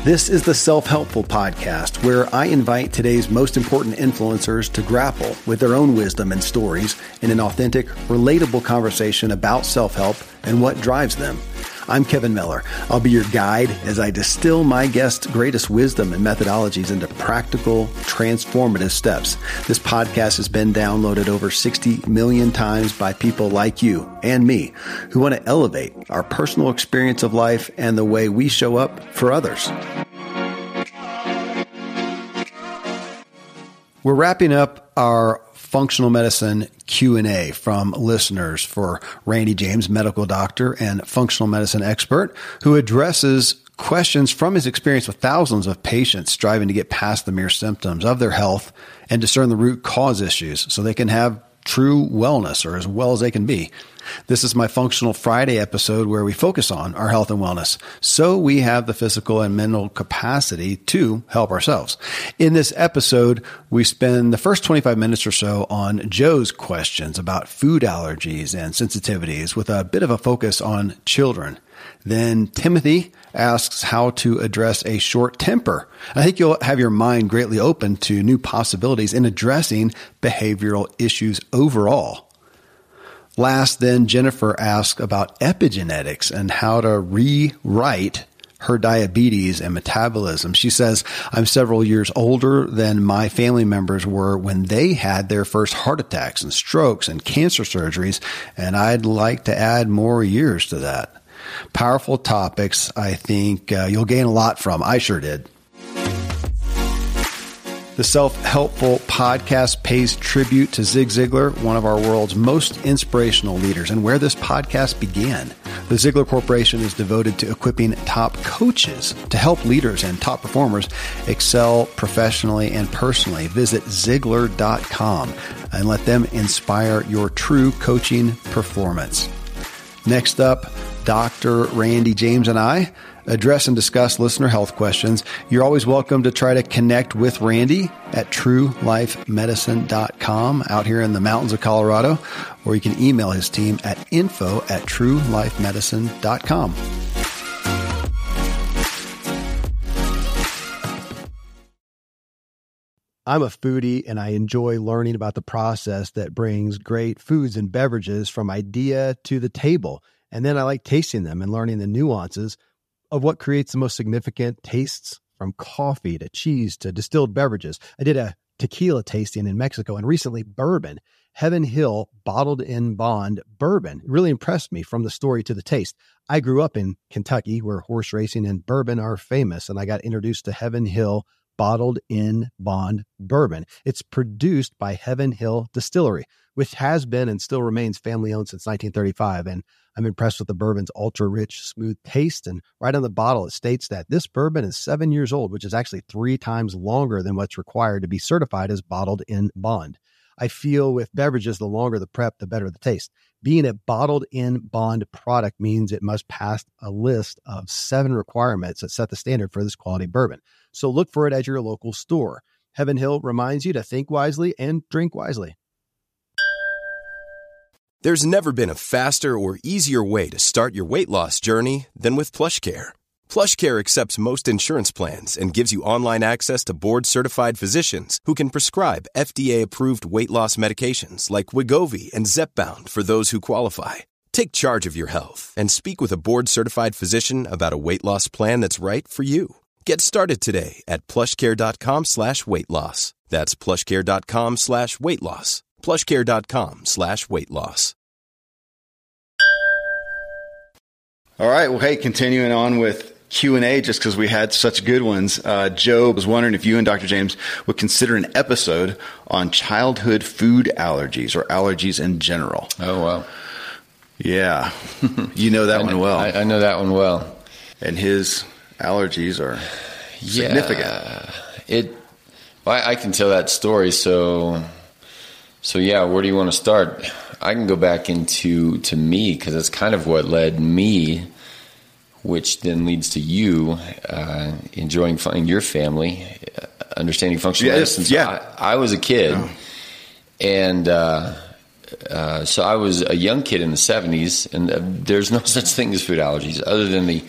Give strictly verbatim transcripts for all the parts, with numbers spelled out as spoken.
This is the Self-Helpful Podcast, where I invite today's most important influencers to grapple with their own wisdom and stories in an authentic, relatable conversation about self-help and what drives them. I'm Kevin Miller. I'll be your guide as I distill my guests' greatest wisdom and methodologies into practical, transformative steps. This podcast has been downloaded over sixty million times by people like you and me who want to elevate our personal experience of life and the way we show up for others. We're wrapping up our functional medicine Q and A from listeners for Randy James, medical doctor and functional medicine expert, who addresses questions from his experience with thousands of patients striving to get past the mere symptoms of their health and discern the root cause issues so they can have true wellness, or as well as they can be. This is my Functional Friday episode where we focus on our health and wellness, so we have the physical and mental capacity to help ourselves. In this episode, we spend the first twenty-five minutes or so on Joe's questions about food allergies and sensitivities, with a bit of a focus on children. Then Timothy asks how to address a short temper. I think you'll have your mind greatly open to new possibilities in addressing behavioral issues overall. Last, then, Jennifer asks about epigenetics and how to rewrite her diabetes and metabolism. She says, I'm several years older than my family members were when they had their first heart attacks and strokes and cancer surgeries, and I'd like to add more years to that. Powerful topics I think uh, you'll gain a lot from. I sure did. The Self-Helpful Podcast pays tribute to Zig Ziglar, one of our world's most inspirational leaders, and where this podcast began. The Ziglar Corporation is devoted to equipping top coaches to help leaders and top performers excel professionally and personally. Visit Ziglar dot com and let them inspire your true coaching performance. Next up, Doctor Randy James and I address and discuss listener health questions. You're always welcome to try to connect with Randy at True Life Medicine dot com out here in the mountains of Colorado, or you can email his team at info at True Life Medicine dot com. I'm a foodie and I enjoy learning about the process that brings great foods and beverages from idea to the table. And then I like tasting them and learning the nuances of what creates the most significant tastes, from coffee to cheese to distilled beverages. I did a tequila tasting in Mexico, and recently bourbon. Heaven Hill Bottled in Bond Bourbon really impressed me from the story to the taste. I grew up in Kentucky, where horse racing and bourbon are famous, and I got introduced to Heaven Hill Bottled in Bond Bourbon. It's produced by Heaven Hill Distillery, which has been and still remains family-owned since nineteen thirty-five, and I'm impressed with the bourbon's ultra-rich, smooth taste, and right on the bottle it states that this bourbon is seven years old, which is actually three times longer than what's required to be certified as bottled in bond. I feel with beverages, the longer the prep, the better the taste. Being a bottled in bond product means it must pass a list of seven requirements that set the standard for this quality bourbon. So look for it at your local store. Heaven Hill reminds you to think wisely and drink wisely. There's never been a faster or easier way to start your weight loss journey than with PlushCare. PlushCare accepts most insurance plans and gives you online access to board-certified physicians who can prescribe F D A-approved weight loss medications like Wegovy and Zepbound for those who qualify. Take charge of your health and speak with a board-certified physician about a weight loss plan that's right for you. Get started today at plushcare.com slash weight loss. That's plushcare.com slash weight loss. plushcare.com slash weight loss. All right. Well, hey, continuing on with Q and A, just because we had such good ones. Uh, Joe was wondering if you and Doctor James would consider an episode on childhood food allergies or allergies in general. Oh, wow. Yeah. You know that I, one well. I, I know that one well. And his allergies are significant. Yeah. It, well, I, I can tell that story. So, so yeah, where do you want to start? I can go back into to me, because it's kind of what led me, which then leads to you uh, enjoying in your family, uh, understanding functional yeah, medicine. So yeah. I, I was a kid, oh. and uh, uh, so I was a young kid in the seventies, and uh, there's no such thing as food allergies other than the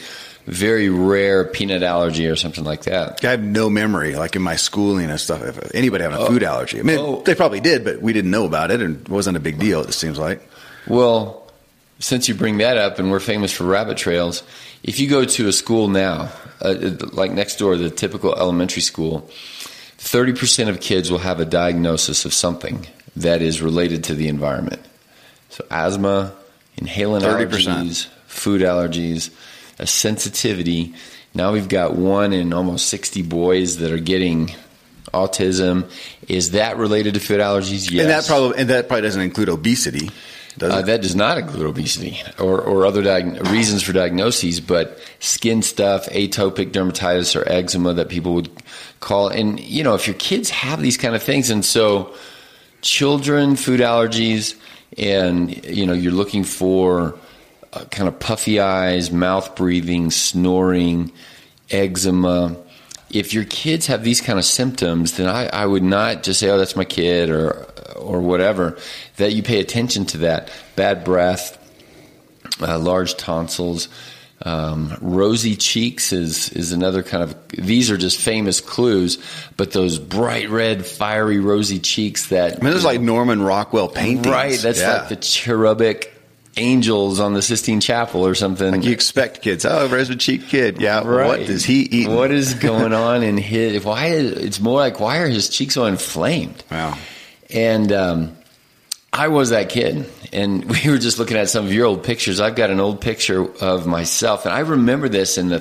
very rare peanut allergy or something like that. I have no memory, like in my schooling and stuff, if anybody having a oh. food allergy. I mean, oh. they probably did, but we didn't know about it, and it wasn't a big deal, it seems like. Well, since you bring that up, and we're famous for rabbit trails, if you go to a school now, uh, like next door, the typical elementary school, thirty percent of kids will have a diagnosis of something that is related to the environment. So asthma, inhalant thirty percent. Allergies, food allergies, a sensitivity. Now we've got one in almost sixty boys that are getting autism. Is that related to food allergies? Yes. And that probably, and that probably doesn't include obesity. Does uh, that does not include obesity or, or other diag- reasons for diagnoses, but skin stuff, atopic dermatitis or eczema that people would call. And, you know, if your kids have these kind of things, and so children, food allergies, and, you know, you're looking for uh, kind of puffy eyes, mouth breathing, snoring, eczema. If your kids have these kind of symptoms, then I, I would not just say, oh, that's my kid or or whatever, that you pay attention to that. Bad breath, uh, large tonsils, um, rosy cheeks is, is another kind of, these are just famous clues, but those bright red, fiery, rosy cheeks that... I mean, this is like Norman Rockwell paintings. Right, that's yeah. like the cherubic angels on the Sistine Chapel or something. Like you expect kids, oh, rosy cheek kid, yeah, right. What does he eat? What is going on in his, why is, it's more like, why are his cheeks so inflamed? Wow. And um, I was that kid, and we were just looking at some of your old pictures. I've got an old picture of myself, and I remember this in the,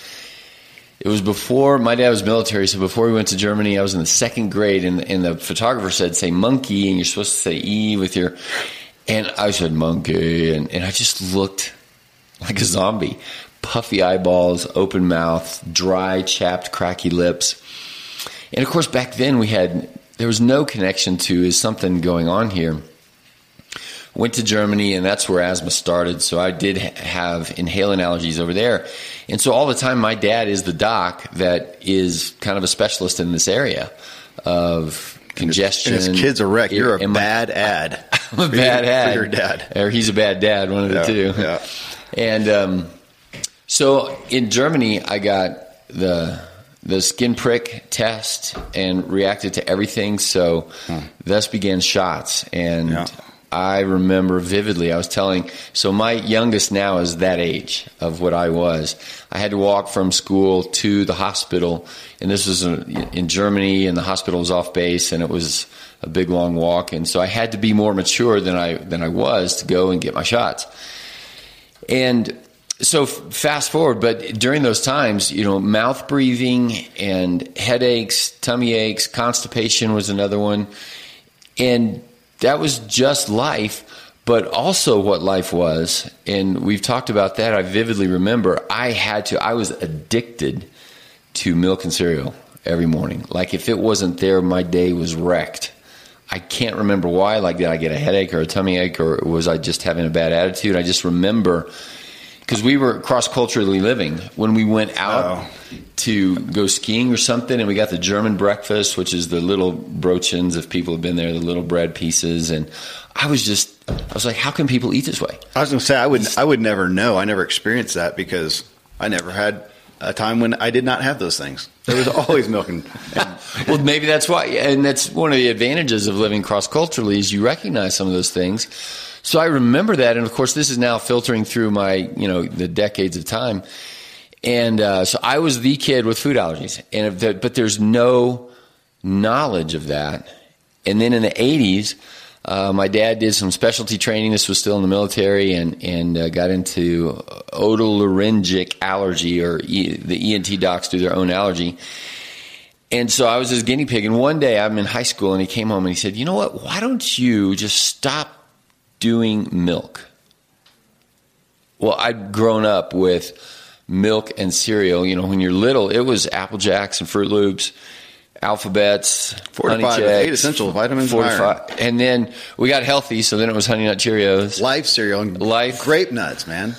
it was before, my dad was military, so before we went to Germany, I was in the second grade, and, and the photographer said, say monkey, and you're supposed to say E with your, and I said monkey, and, and I just looked like a zombie. Puffy eyeballs, open mouth, dry, chapped, cracky lips. And, of course, back then we had... there was no connection to, is something going on here. Went to Germany, and that's where asthma started. So I did ha- have inhalant allergies over there. And so all the time, my dad is the doc that is kind of a specialist in this area of congestion. And his kid's a wreck. You're a bad my, ad. I'm a bad your, ad. For your dad. Or he's a bad dad, one of the yeah, two. Yeah. And um, so in Germany, I got the... the skin prick test and reacted to everything. So hmm. thus began shots. And yeah. I remember vividly, I was telling, so my youngest now is that age of what I was. I had to walk from school to the hospital, and this was in Germany, and the hospital was off base, and it was a big, long walk. And so I had to be more mature than I, than I was to go and get my shots. And so fast forward, but during those times, you know, mouth breathing and headaches, tummy aches, constipation was another one. And that was just life, but also what life was. And we've talked about that. I vividly remember I had to, I was addicted to milk and cereal every morning. Like if it wasn't there, my day was wrecked. I can't remember why. Like, did I get a headache or a tummy ache, or was I just having a bad attitude? I just remember... because we were cross-culturally living when we went out oh. to go skiing or something, and we got the German breakfast, which is the little brochens, if people have been there, the little bread pieces. And I was just, I was like, how can people eat this way? I was going to say, I would, I would never know. I never experienced that because I never had a time when I did not have those things. There was always milk and, and well, maybe that's why, and that's one of the advantages of living cross-culturally is you recognize some of those things. So I remember that, and of course, this is now filtering through my, you know, the decades of time. And uh, so I was the kid with food allergies, and if the, but there's no knowledge of that. And then in the eighties, uh, my dad did some specialty training. This was still in the military, and and uh, got into otolaryngic allergy, or e, the E N T docs do their own allergy. And so I was his guinea pig. And one day I'm in high school, and he came home and he said, "You know what? Why don't you just stop doing milk?" Well, I'd grown up with milk and cereal. You know, when you're little, it was Apple Jacks and Fruit Loops, Alphabets, Honey Chex, eight essential vitamins, forty-five, and then we got healthy. So then it was Honey Nut Cheerios, Life cereal, and Life grape nuts, man,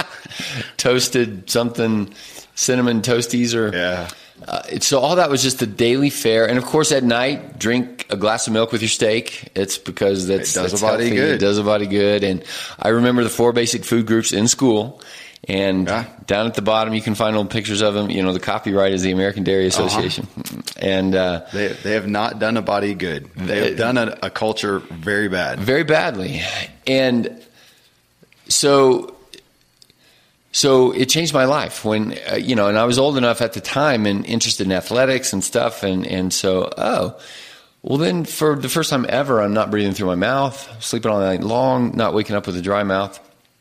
toasted something, cinnamon toasties, or yeah. Uh, so all that was just the daily fare. And of course, at night, drink a glass of milk with your steak. It's because that's, it does that's a body healthy. good. It does a body good. And I remember the four basic food groups in school. And Yeah. down at the bottom, you can find old pictures of him. You know, the copyright is the American Dairy Association. Uh-huh. And uh, They they have not done a body good. They have done a, a culture very bad. very badly. And so, so it changed my life when, uh, you know, and I was old enough at the time and interested in athletics and stuff. And, and so, oh, well then for the first time ever, I'm not breathing through my mouth, sleeping all night long, not waking up with a dry mouth.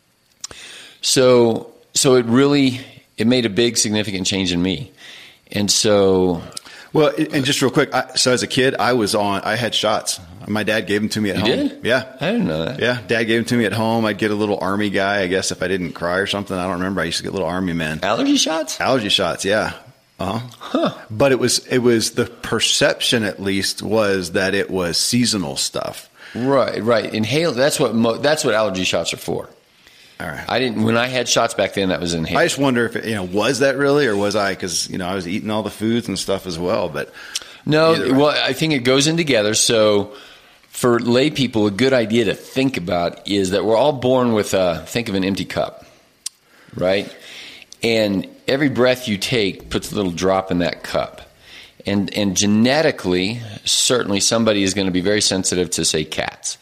So, so it really, it made a big significant change in me. And so, Well, and just real quick, I, so as a kid, I was on, I had shots. My dad gave them to me at you home. did? Yeah. I didn't know that. Yeah. Dad gave them to me at home. I'd get a little army guy, I guess, if I didn't cry or something. I don't remember. I used to get little army men. Allergy shots? Allergy shots, yeah. Uh-huh. Huh. But it was, it was the perception, at least, was that it was seasonal stuff. Right, right. Inhale. That's what, mo- that's what allergy shots are for. All right. I didn't, when I had shots back then, that was inhaled. I just wonder if, it, you know, was that really, or was I, because, you know, I was eating all the foods and stuff as well, but. No, Either way. well, I think it goes in together. So for lay people, a good idea to think about is that we're all born with a, think of an empty cup, right? And every breath you take puts a little drop in that cup. And, and genetically, certainly somebody is going to be very sensitive to, say, cats.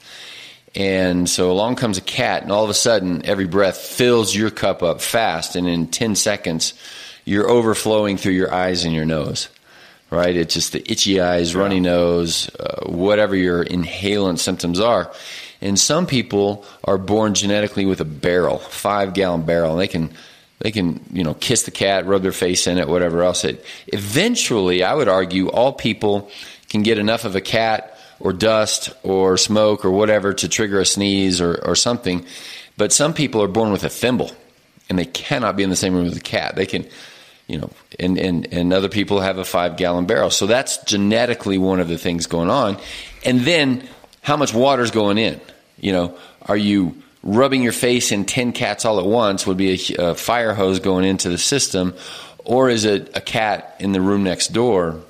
And so along comes a cat, and all of a sudden, every breath fills your cup up fast, and in ten seconds, you're overflowing through your eyes and your nose. Right? It's just the itchy eyes, runny nose, uh, whatever your inhalant symptoms are. And some people are born genetically with a barrel, five gallon barrel, and they can, they can, you know, kiss the cat, rub their face in it, whatever else. It eventually, I would argue, all people can get enough of a cat or dust or smoke or whatever to trigger a sneeze or, or something. But some people are born with a thimble, and they cannot be in the same room as a cat. They can. You know, and, and, and other people have a five gallon barrel. So that's genetically one of the things going on. And then how much water's going in? You know, are you rubbing your face in ten cats all at once would be a, a fire hose going into the system, or is it a cat in the room next door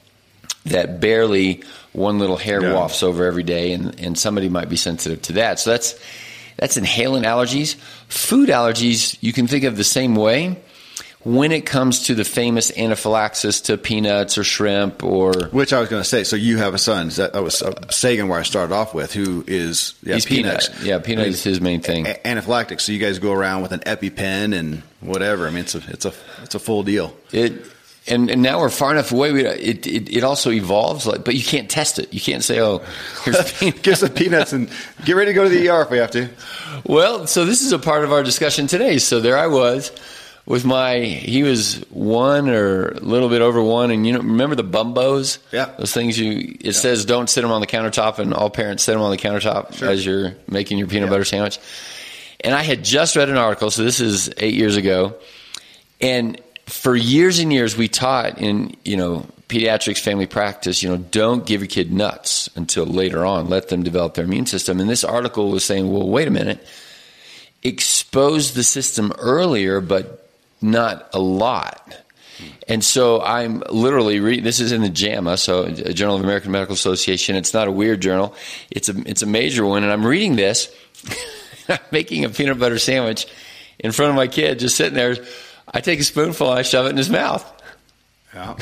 that barely one little hair Yeah. wafts over every day, and, and somebody might be sensitive to that. So that's, that's inhalant allergies. Food allergies, you can think of the same way. When it comes to the famous anaphylaxis to peanuts or shrimp or... Which I was going to say, so you have a son. That, that was Sagan where I started off with, who is yeah, He's peanuts. peanut. Yeah, peanut is his main thing. A- anaphylactic. So you guys go around with an EpiPen and whatever. I mean, it's a it's a it's a full deal. It and, and now we're far enough away. We, it, it it also evolves, like, but you can't test it. You can't say, "Oh, here's peanuts." Give some peanuts and get ready to go to the E R if we have to. Well, so this is a part of our discussion today. So there I was. With my, he was one or a little bit over one, and you know, remember the bumbos? Yeah. Those things you, it yeah. says don't sit them on the countertop, and all parents sit them on the countertop sure. as you're making your peanut yeah. butter sandwich. And I had just read an article, so this is eight years ago, and for years and years we taught in, you know, pediatrics family practice, you know, don't give your kid nuts until later on. Let them develop their immune system. And this article was saying, well, wait a minute, expose the system earlier, but not a lot. And so I'm literally reading, this is in the JAMA, so a Journal of American Medical Association. It's not a weird journal. It's a, it's a major one. And I'm reading this, I'm making a peanut butter sandwich in front of my kid, just sitting there. I take a spoonful and I shove it in his mouth. Yeah.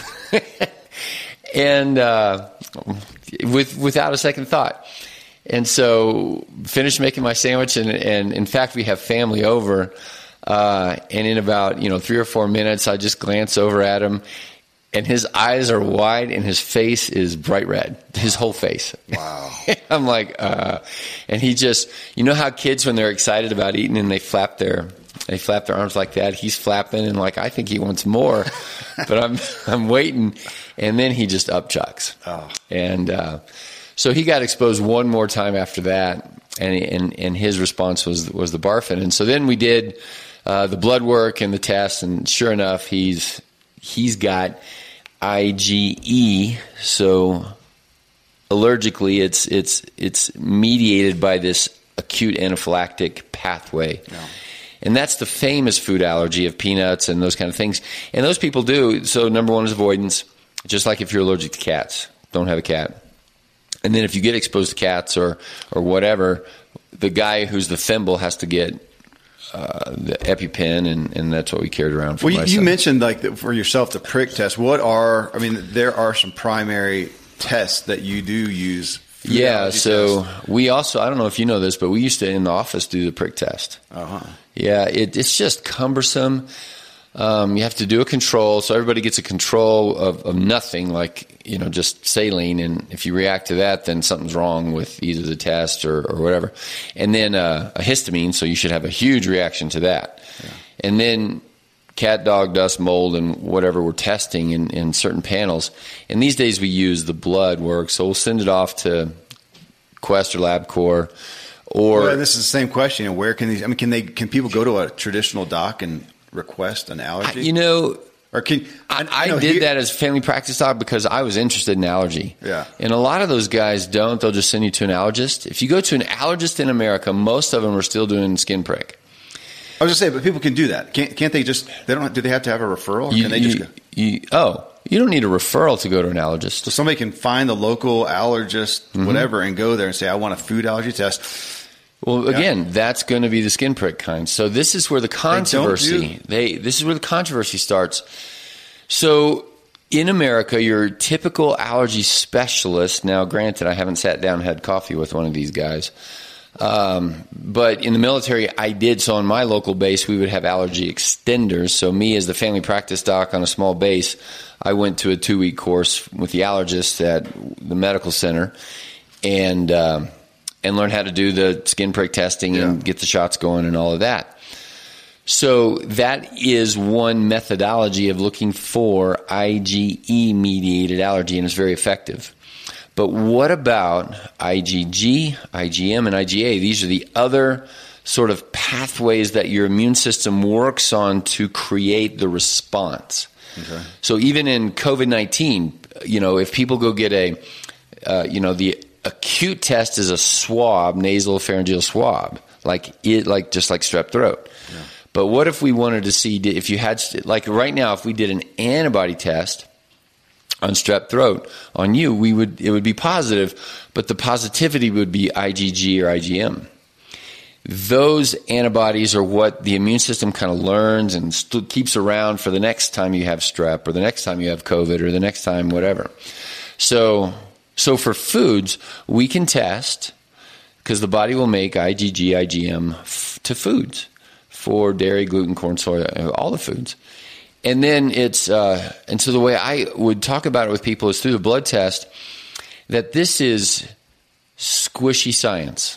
and uh, with without a second thought. And so finished making my sandwich, and, and in fact, we have family over. Uh, and in about, you know, three or four minutes, I just glance over at him, and his eyes are wide and his face is bright red, his whole face. Wow. I'm like, uh, and he just, you know how kids, when they're excited about eating and they flap their, they flap their arms like that, he's flapping and like, I think he wants more, but I'm, I'm waiting. And then he just upchucks. Oh. And, uh, so he got exposed one more time after that. And, and, and his response was, was the barfing. And so then we did, Uh, the blood work and the tests, and sure enough, he's he's got I G E. So allergically, it's it's it's mediated by this acute anaphylactic pathway, yeah. And that's the famous food allergy of peanuts and those kind of things. And those people do. So number one is avoidance, just like if you're allergic to cats, don't have a cat. And then if you get exposed to cats or or whatever, the guy who's the thimble has to get uh, the EpiPen, and, and that's what we carried around for Well, you, my you son. mentioned like the, for yourself the prick test. What are, I mean, there are some primary tests that you do use. Yeah, so tests. we also, I don't know if you know this, but we used to in the office do the prick test. Uh-huh. Yeah, it, it's just cumbersome. Um, you have to do a control, so everybody gets a control of, of nothing, like, you know, just saline, and if you react to that, then something's wrong with either the test or, or whatever. And then uh, a histamine, so you should have a huge reaction to that. Yeah. And then cat, dog, dust, mold, and whatever we're testing in, in certain panels. And these days we use the blood work, so we'll send it off to Quest or LabCorp. Or well, this is the same question. Where can these, I mean, can they, can people go to a traditional doc and request an allergy? I, you know, or can I, I know, did he, that as family practice doc because I was interested in allergy. Yeah. And a lot of those guys don't. They'll just send you to an allergist. If you go to an allergist in America, most of them are still doing skin prick. I was just saying, but people can do that. Can't, can't they just, they don't, do they have to have a referral? Or You, can they you, just go? You, oh, you don't need a referral to go to an allergist. So somebody can find the local allergist, mm-hmm. whatever, and go there and say, I want a food allergy test. Well, again, yeah. that's going to be the skin prick kind. So this is where the controversy, they, do. they this is where the controversy starts. So in America, your typical allergy specialist, now granted, I haven't sat down and had coffee with one of these guys, um, but in the military, I did. So on my local base, we would have allergy extenders. So me as the family practice doc on a small base, I went to a two-week course with the allergist at the medical center, and um, and learn how to do the skin prick testing yeah. and get the shots going and all of that. So that is one methodology of looking for IgE-mediated allergy, and it's very effective. But what about IgG, IgM, and IgA? These are the other sort of pathways that your immune system works on to create the response. Okay. So even in COVID nineteen, you know, if people go get a, uh, you know, the acute test is a swab, nasal pharyngeal swab, like it, like just like strep throat. Yeah. But what if we wanted to see if you had, like right now, if we did an antibody test on strep throat on you, we would it would be positive, but the positivity would be IgG or IgM. Those antibodies are what the immune system kind of learns and st- keeps around for the next time you have strep or the next time you have COVID or the next time whatever. So, so for foods, we can test because the body will make IgG, IgM f- to foods for dairy, gluten, corn, soy, all the foods. And then it's, uh, and so the way I would talk about it with people is through the blood test, that this is squishy science.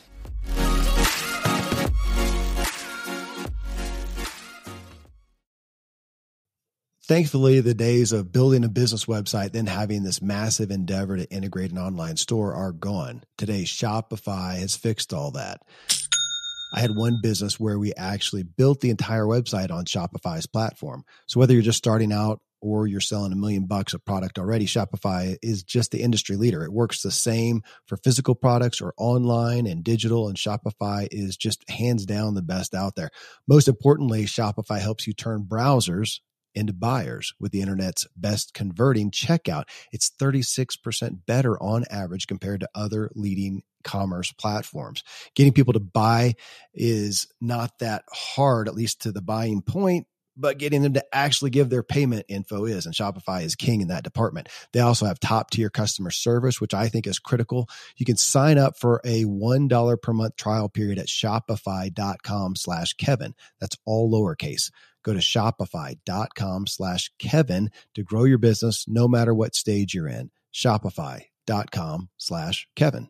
Thankfully, the days of building a business website, then having this massive endeavor to integrate an online store are gone. Today, Shopify has fixed all that. I had one business where we actually built the entire website on Shopify's platform. So whether you're just starting out or you're selling a million bucks of product already, Shopify is just the industry leader. It works the same for physical products or online and digital, and Shopify is just hands down the best out there. Most importantly, Shopify helps you turn browsers into buyers with the internet's best converting checkout. It's thirty-six percent better on average compared to other leading commerce platforms. Getting people to buy is not that hard, at least to the buying point, but getting them to actually give their payment info is, and Shopify is king in that department. They also have top tier customer service, which I think is critical. You can sign up for a one dollar per month trial period at shopify.com slash Kevin. That's all lowercase. Go to shopify.com slash Kevin to grow your business no matter what stage you're in. Shopify.com slash Kevin.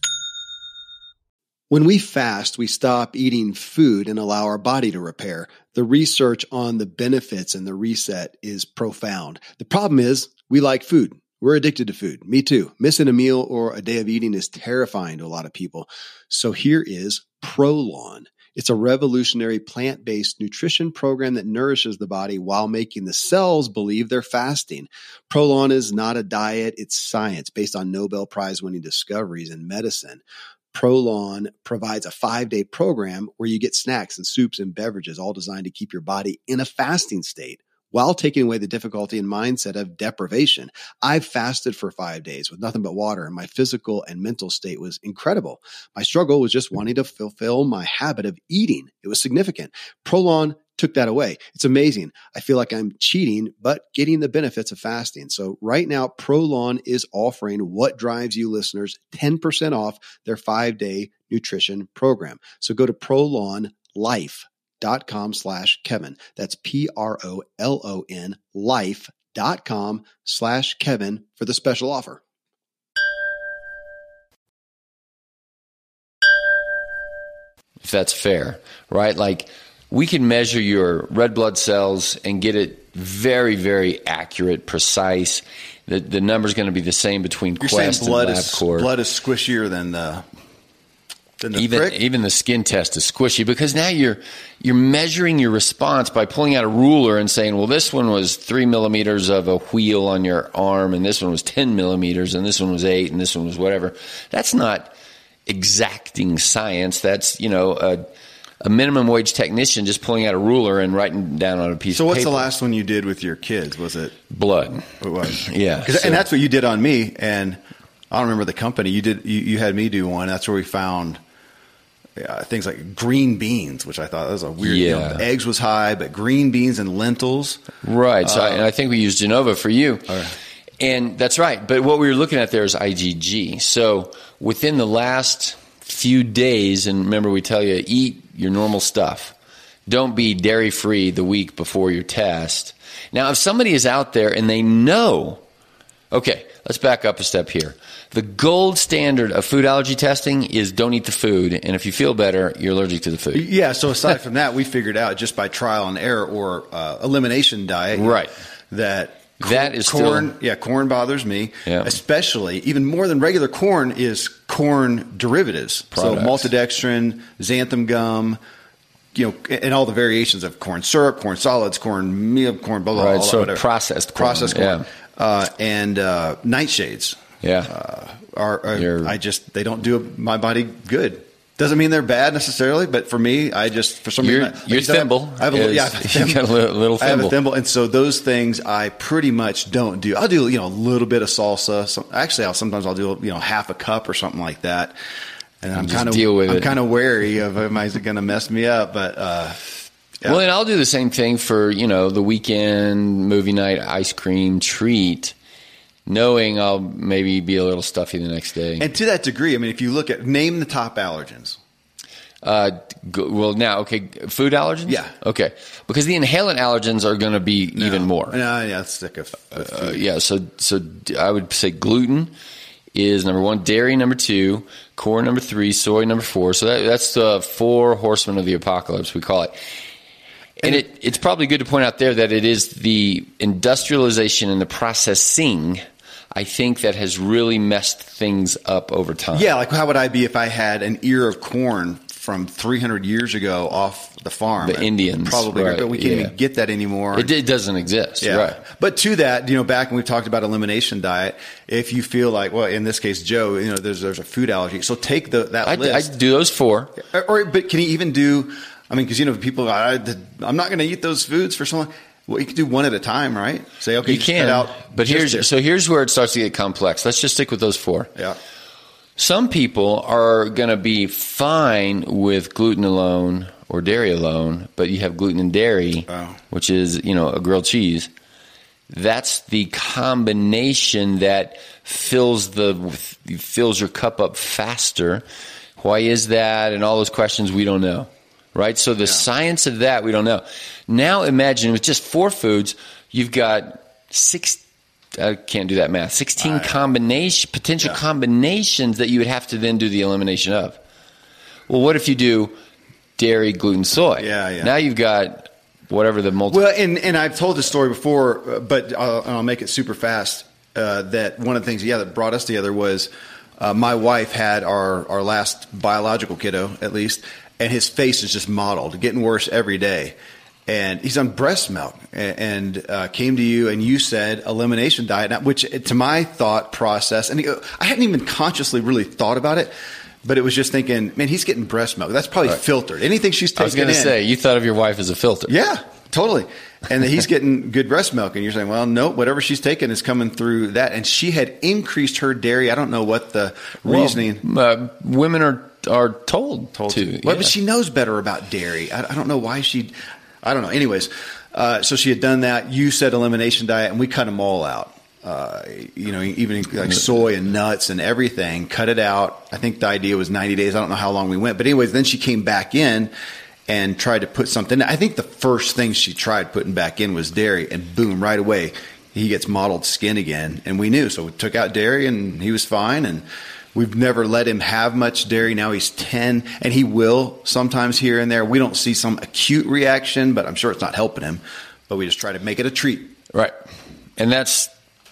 When we fast, we stop eating food and allow our body to repair. The research on the benefits and the reset is profound. The problem is we like food. We're addicted to food. Me too. Missing a meal or a day of eating is terrifying to a lot of people. So here is Prolon. It's a revolutionary plant-based nutrition program that nourishes the body while making the cells believe they're fasting. Prolon is not a diet, it's science based on Nobel Prize-winning discoveries in medicine. Prolon provides a five-day program where you get snacks and soups and beverages all designed to keep your body in a fasting state while taking away the difficulty and mindset of deprivation. I've fasted for five days with nothing but water, and my physical and mental state was incredible. My struggle was just wanting to fulfill my habit of eating. It was significant. Prolon took that away. It's amazing. I feel like I'm cheating, but getting the benefits of fasting. So right now, Prolon is offering What Drives You listeners ten percent off their five-day nutrition program. So go to prolonlife.com slash Kevin. That's P-R-O-L-O-N life.com slash Kevin for the special offer. If that's fair, right? Like, we can measure your red blood cells and get it very, very accurate, precise. The the number's going to be the same between You're Quest saying blood and is, LabCorp. blood is squishier than the, than the even prick? even the skin test is squishy because now you're you're measuring your response by pulling out a ruler and saying, well, this one was three millimeters of a wheal on your arm, and this one was ten millimeters, and this one was eight, and this one was whatever. That's not exacting science. That's, you know, a a minimum wage technician just pulling out a ruler and writing down on a piece So of what's paper. the last one you did with your kids? Was it Blood. It was. Yeah. 'Cause- so- and that's what you did on me. And I don't remember the company. You did. You, you had me do one. That's where we found uh, things like green beans, which I thought that was a weird. You Yeah. know, eggs was high, but green beans and lentils. Right. So I, Uh, and I think we used Genova for you. right. And that's right. But what we were looking at there is I G G. So within the last few days, and remember we tell you, eat your normal stuff. Don't be dairy-free the week before your test. Now, if somebody is out there and they know, okay, let's back up a step here. The gold standard of food allergy testing is don't eat the food, and if you feel better, you're allergic to the food. Yeah. So aside from that, we figured out just by trial and error or uh, elimination diet, Right. That That is corn. still- Yeah, corn bothers me. Yeah. Especially, even more than regular corn is corn derivatives. Products. So maltodextrin, xanthan gum, you know, and all the variations of corn syrup, corn solids, corn meal, corn blah blah. Right, all that, so whatever. processed corn, processed corn, yeah. uh, and uh, nightshades. Yeah. Uh, are, are You're- I just they don't do my body good. Doesn't mean they're bad necessarily, but for me, I just for some Your- reason I- your I just have- thimble I have a, little- is- yeah, I have a you thimble. got a little- little I have a thimble. thimble, and so those things I pretty much don't do. I'll do you know a little bit of salsa. So, actually, I'll sometimes I'll do you know half a cup or something like that. And I'm just kind of deal with I'm it. kind of wary of am I going to mess me up, but uh, yeah. Well, and I'll do the same thing for, you know, the weekend movie night ice cream treat, knowing I'll maybe be a little stuffy the next day. And to that degree, I mean, if you look at name the top allergens. Uh, go, well, now, okay, food allergens? Yeah. Okay. Because the inhalant allergens are going to be even more. No, yeah, let's stick with, with Uh, food. yeah, so so d- I would say gluten is number one, dairy number two, corn number three, soy number four. So that, that's the four horsemen of the apocalypse, we call it. And it, it's probably good to point out there that it is the industrialization and the processing, I think, that has really messed things up over time. Yeah, like how would I be if I had an ear of corn from three hundred years ago off the farm? The Indians, Probably, right, but we can't yeah. even get that anymore. It, it doesn't exist, Yeah. right. But to that, you know, back when we talked about elimination diet, if you feel like, well, in this case, Joe, you know, there's there's a food allergy, so take the that I, I list. do those four. Or, or but can you even do? I mean, because you know, people, I, I'm not going to eat those foods for so long. Well, you can do one at a time, right? Say, okay, You just can, cut out. but just here's this. so here's where it starts to get complex. Let's just stick with those four. yeah. Some people are going to be fine with gluten alone or dairy alone, but you have gluten and dairy, Oh. which is, you know, a grilled cheese. That's the combination that fills the fills your cup up faster. Why is that? And all those questions we don't know, right? So the science of that we don't know. Now imagine with just four foods, you've got six. I can't do that math. Sixteen combination potential Yeah. combinations that you would have to then do the elimination of. Well, what if you do dairy, gluten, soy? Yeah, yeah. Now you've got whatever the multi. Well, and, and I've told this story before, uh, but I'll, and I'll make it super fast. Uh, that one of the things, yeah, that brought us together was uh, my wife had our, our last biological kiddo, at least, and his face is just mottled, getting worse every day. And he's on breast milk, and, and uh, came to you, and you said elimination diet, which to my thought process, and he, I hadn't even consciously really thought about it, but it was just thinking, man, he's getting breast milk. That's probably Right. filtered. Anything she's taking I was going to in- say you thought of your wife as a filter. yeah. Totally. And he's getting good breast milk. And you're saying, well, no, whatever she's taking is coming through that. And she had increased her dairy. I don't know what the reasoning. Well, uh, women are are told, told to. Well, yeah. but she knows better about dairy. I, I don't know why she, I don't know. Anyways, uh, so she had done that. You said elimination diet, and we cut them all out. Uh, you know, even like soy and nuts and everything, cut it out. I think the idea was ninety days. I don't know how long we went. But anyways, then she came back in and tried to put something. I think the first thing she tried putting back in was dairy, and boom, right away, he gets mottled skin again. And we knew. So we took out dairy, and he was fine. And we've never let him have much dairy. Now he's ten, and he will sometimes here and there. We don't see some acute reaction, but I'm sure it's not helping him. But we just try to make it a treat. Right. And that's,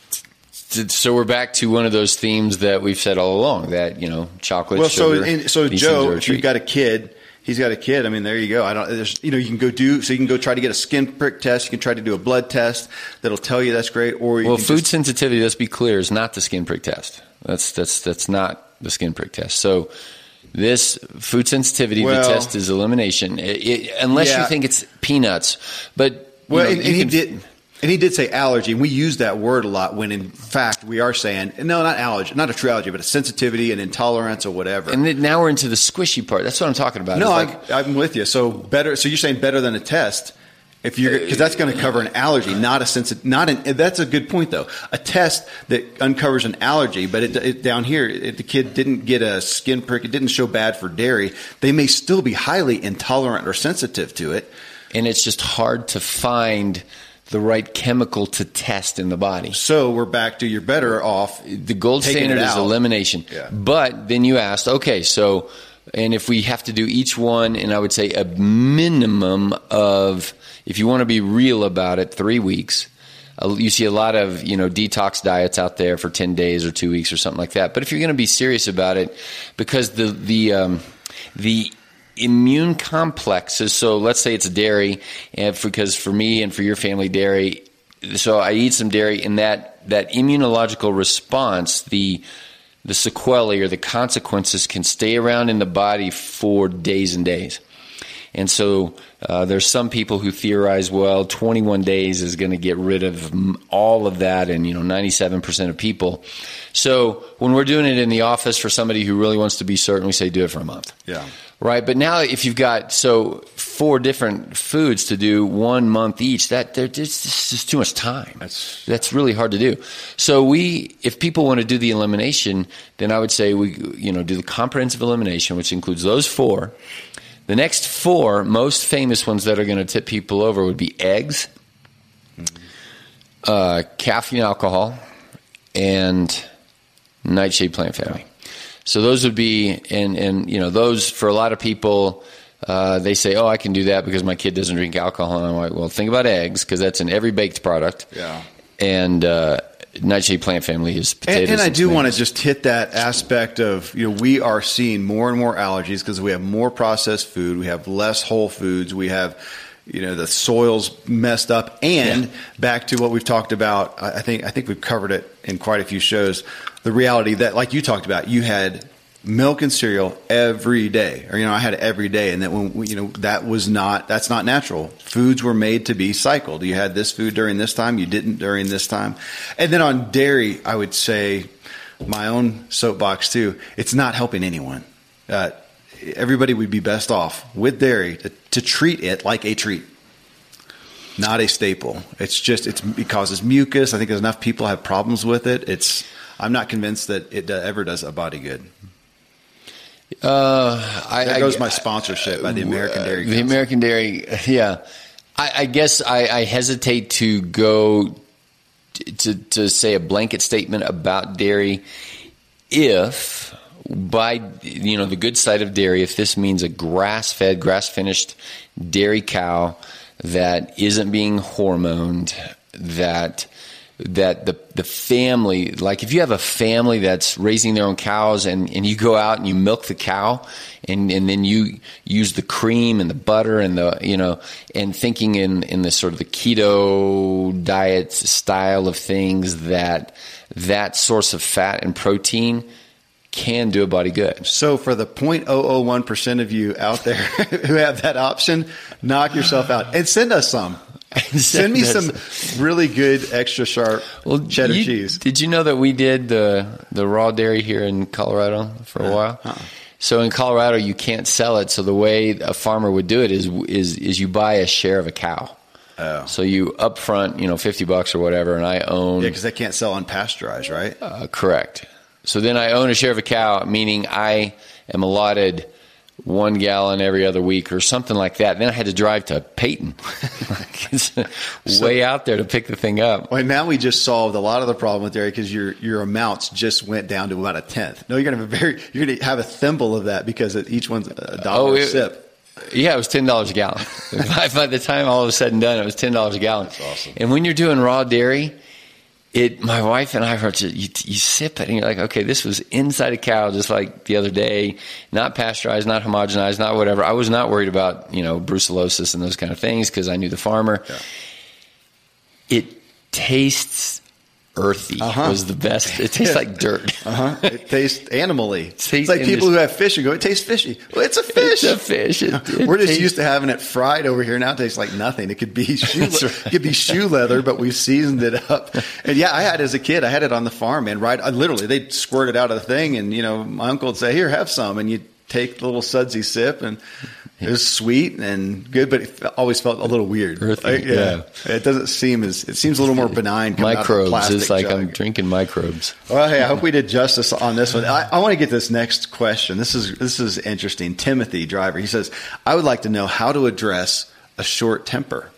so we're back to one of those themes that we've said all along, that, you know, chocolate, well, sugar. So, and, so Joe, if you've got a kid, he's got a kid. I mean, there you go. I don't, there's, you know, you can go do, so you can go try to get a skin prick test. You can try to do a blood test that'll tell you that's great. Or you well, can food just, sensitivity, let's be clear, is not the skin prick test. That's, that's, that's not the skin prick test. So this food sensitivity, well, the test is elimination, it, it, unless yeah. you think it's peanuts. But, well, know, and, and he can, did. And he did say allergy, and we use that word a lot when, in fact, we are saying, no, not allergy, not a true allergy, but a sensitivity and intolerance or whatever. And then now we're into the squishy part. That's what I'm talking about. No, like, I, I'm with you. So better. So you're saying better than a test, if you're because that's going to cover an allergy, not a sensi- not an. That's a good point, though. A test that uncovers an allergy, but it, it, down here, if the kid didn't get a skin prick, it didn't show bad for dairy. They may still be highly intolerant or sensitive to it, and it's just hard to find the right chemical to test in the body. So we're back to you're better off. The gold standard is elimination. Yeah. But then you asked, okay, so, and if we have to do each one, and I would say a minimum of, if you want to be real about it, three weeks. Uh, you see a lot of, you know, detox diets out there for ten days or two weeks or something like that. But if you're going to be serious about it, because the, the, um, the, immune complexes, so let's say it's dairy, and because for me and for your family, dairy, so I eat some dairy, and that, that immunological response, the the sequelae or the consequences can stay around in the body for days and days. And so uh, there's some people who theorize, well, twenty-one days is going to get rid of all of that, and you know, ninety-seven percent of people. So when we're doing it in the office for somebody who really wants to be certain, we say do it for a month. Yeah. Right, but now if you've got so four different foods to do one month each, that it's just too much time. That's that's really hard to do. So we, if people want to do the elimination, then I would say we, you know, do the comprehensive elimination, which includes those four. The next four most famous ones that are going to tip people over would be eggs, mm-hmm. uh, caffeine, alcohol, and nightshade plant family. So those would be, and, and you know, those for a lot of people, uh, they say, oh, I can do that because my kid doesn't drink alcohol. And I'm like, well, think about eggs because that's in every baked product. Yeah. And uh, nightshade plant family is potatoes. And, and I and do tomatoes. want to just hit that aspect of, you know, we are seeing more and more allergies because we have more processed food. We have less whole foods. We have, you know, the soil's messed up. And yeah. back to what we've talked about, I think I think we've covered it in quite a few shows. The reality that, like you talked about, you had milk and cereal every day, or, you know, I had it every day. And that when we, you know, that was not, that's not natural. Foods were made to be cycled. You had this food during this time. You didn't during this time. And then on dairy, I would say my own soapbox too. It's not helping anyone. Uh, everybody would be best off with dairy to, to treat it like a treat. Not a staple. It's just, it's, it causes mucus. I think there's enough people have problems with it. It's, I'm not convinced that it ever does a body good. Uh, I, there goes I, my sponsorship by the American Dairy Council. The American Dairy, yeah. I, I guess I, I hesitate to go t- to to say a blanket statement about dairy if by, you know, the good side of dairy, if this means a grass-fed, grass-finished dairy cow that isn't being hormoned, that that the the family, like if you have a family that's raising their own cows and, and you go out and you milk the cow and, and then you use the cream and the butter and the, you know, and thinking in, in the sort of the keto diet style of things, that that source of fat and protein can do a body good. So for the zero point zero zero one percent of you out there who have that option, knock yourself out and send us some. Send me some really good extra sharp well, cheddar you, cheese. Did you know that we did the the raw dairy here in Colorado for a uh, while? Uh-uh. So in Colorado, you can't sell it. So the way a farmer would do it is is is you buy a share of a cow. Oh. So you upfront, you know, fifty bucks or whatever, and I own. Yeah, because they can't sell unpasteurized, right? Uh, correct. So then I own a share of a cow, meaning I am allotted one gallon every other week or something like that. Then I had to drive to Peyton, it's so, way out there to pick the thing up. Well, now we just solved a lot of the problem with dairy because your your amounts just went down to about a tenth. No, you're gonna have a very you're gonna have a thimble of that because each one's a dollar oh, it, a sip. Yeah, it was ten dollars a gallon. By the time all was said and done, it was ten dollars a gallon. That's awesome. And when you're doing raw dairy, it. My wife and I were just, you, you sip it and you're like, okay, this was inside a cow, just like the other day, not pasteurized, not homogenized, not whatever. I was not worried about, you know, brucellosis and those kind of things because I knew the farmer. Yeah. It tastes earthy. Uh-huh. Was the best. It tastes like dirt. Uh-huh. It tastes animally. It tastes it's like people who have fish and go, it tastes fishy. Well, it's a fish. It's a fish. It, it We're just tastes... used to having it fried over here. Now it tastes like nothing. It could be shoe, le- right. It could be shoe leather, but we've seasoned it up. And yeah, I had it as a kid. I had it on the farm, and right, I, literally, they'd squirt it out of the thing, and you know, my uncle would say, "Here, have some," and you'd take a little sudsy sip, and it was sweet and good, but it always felt a little weird. Earthy, like, yeah. yeah, it doesn't seem as it seems a little more benign. Microbes. It's like jug. I'm drinking microbes. Well, hey, I hope we did justice on this one. I, I want to get this next question. This is this is interesting. Timothy Driver. He says, "I would like to know how to address a short temper."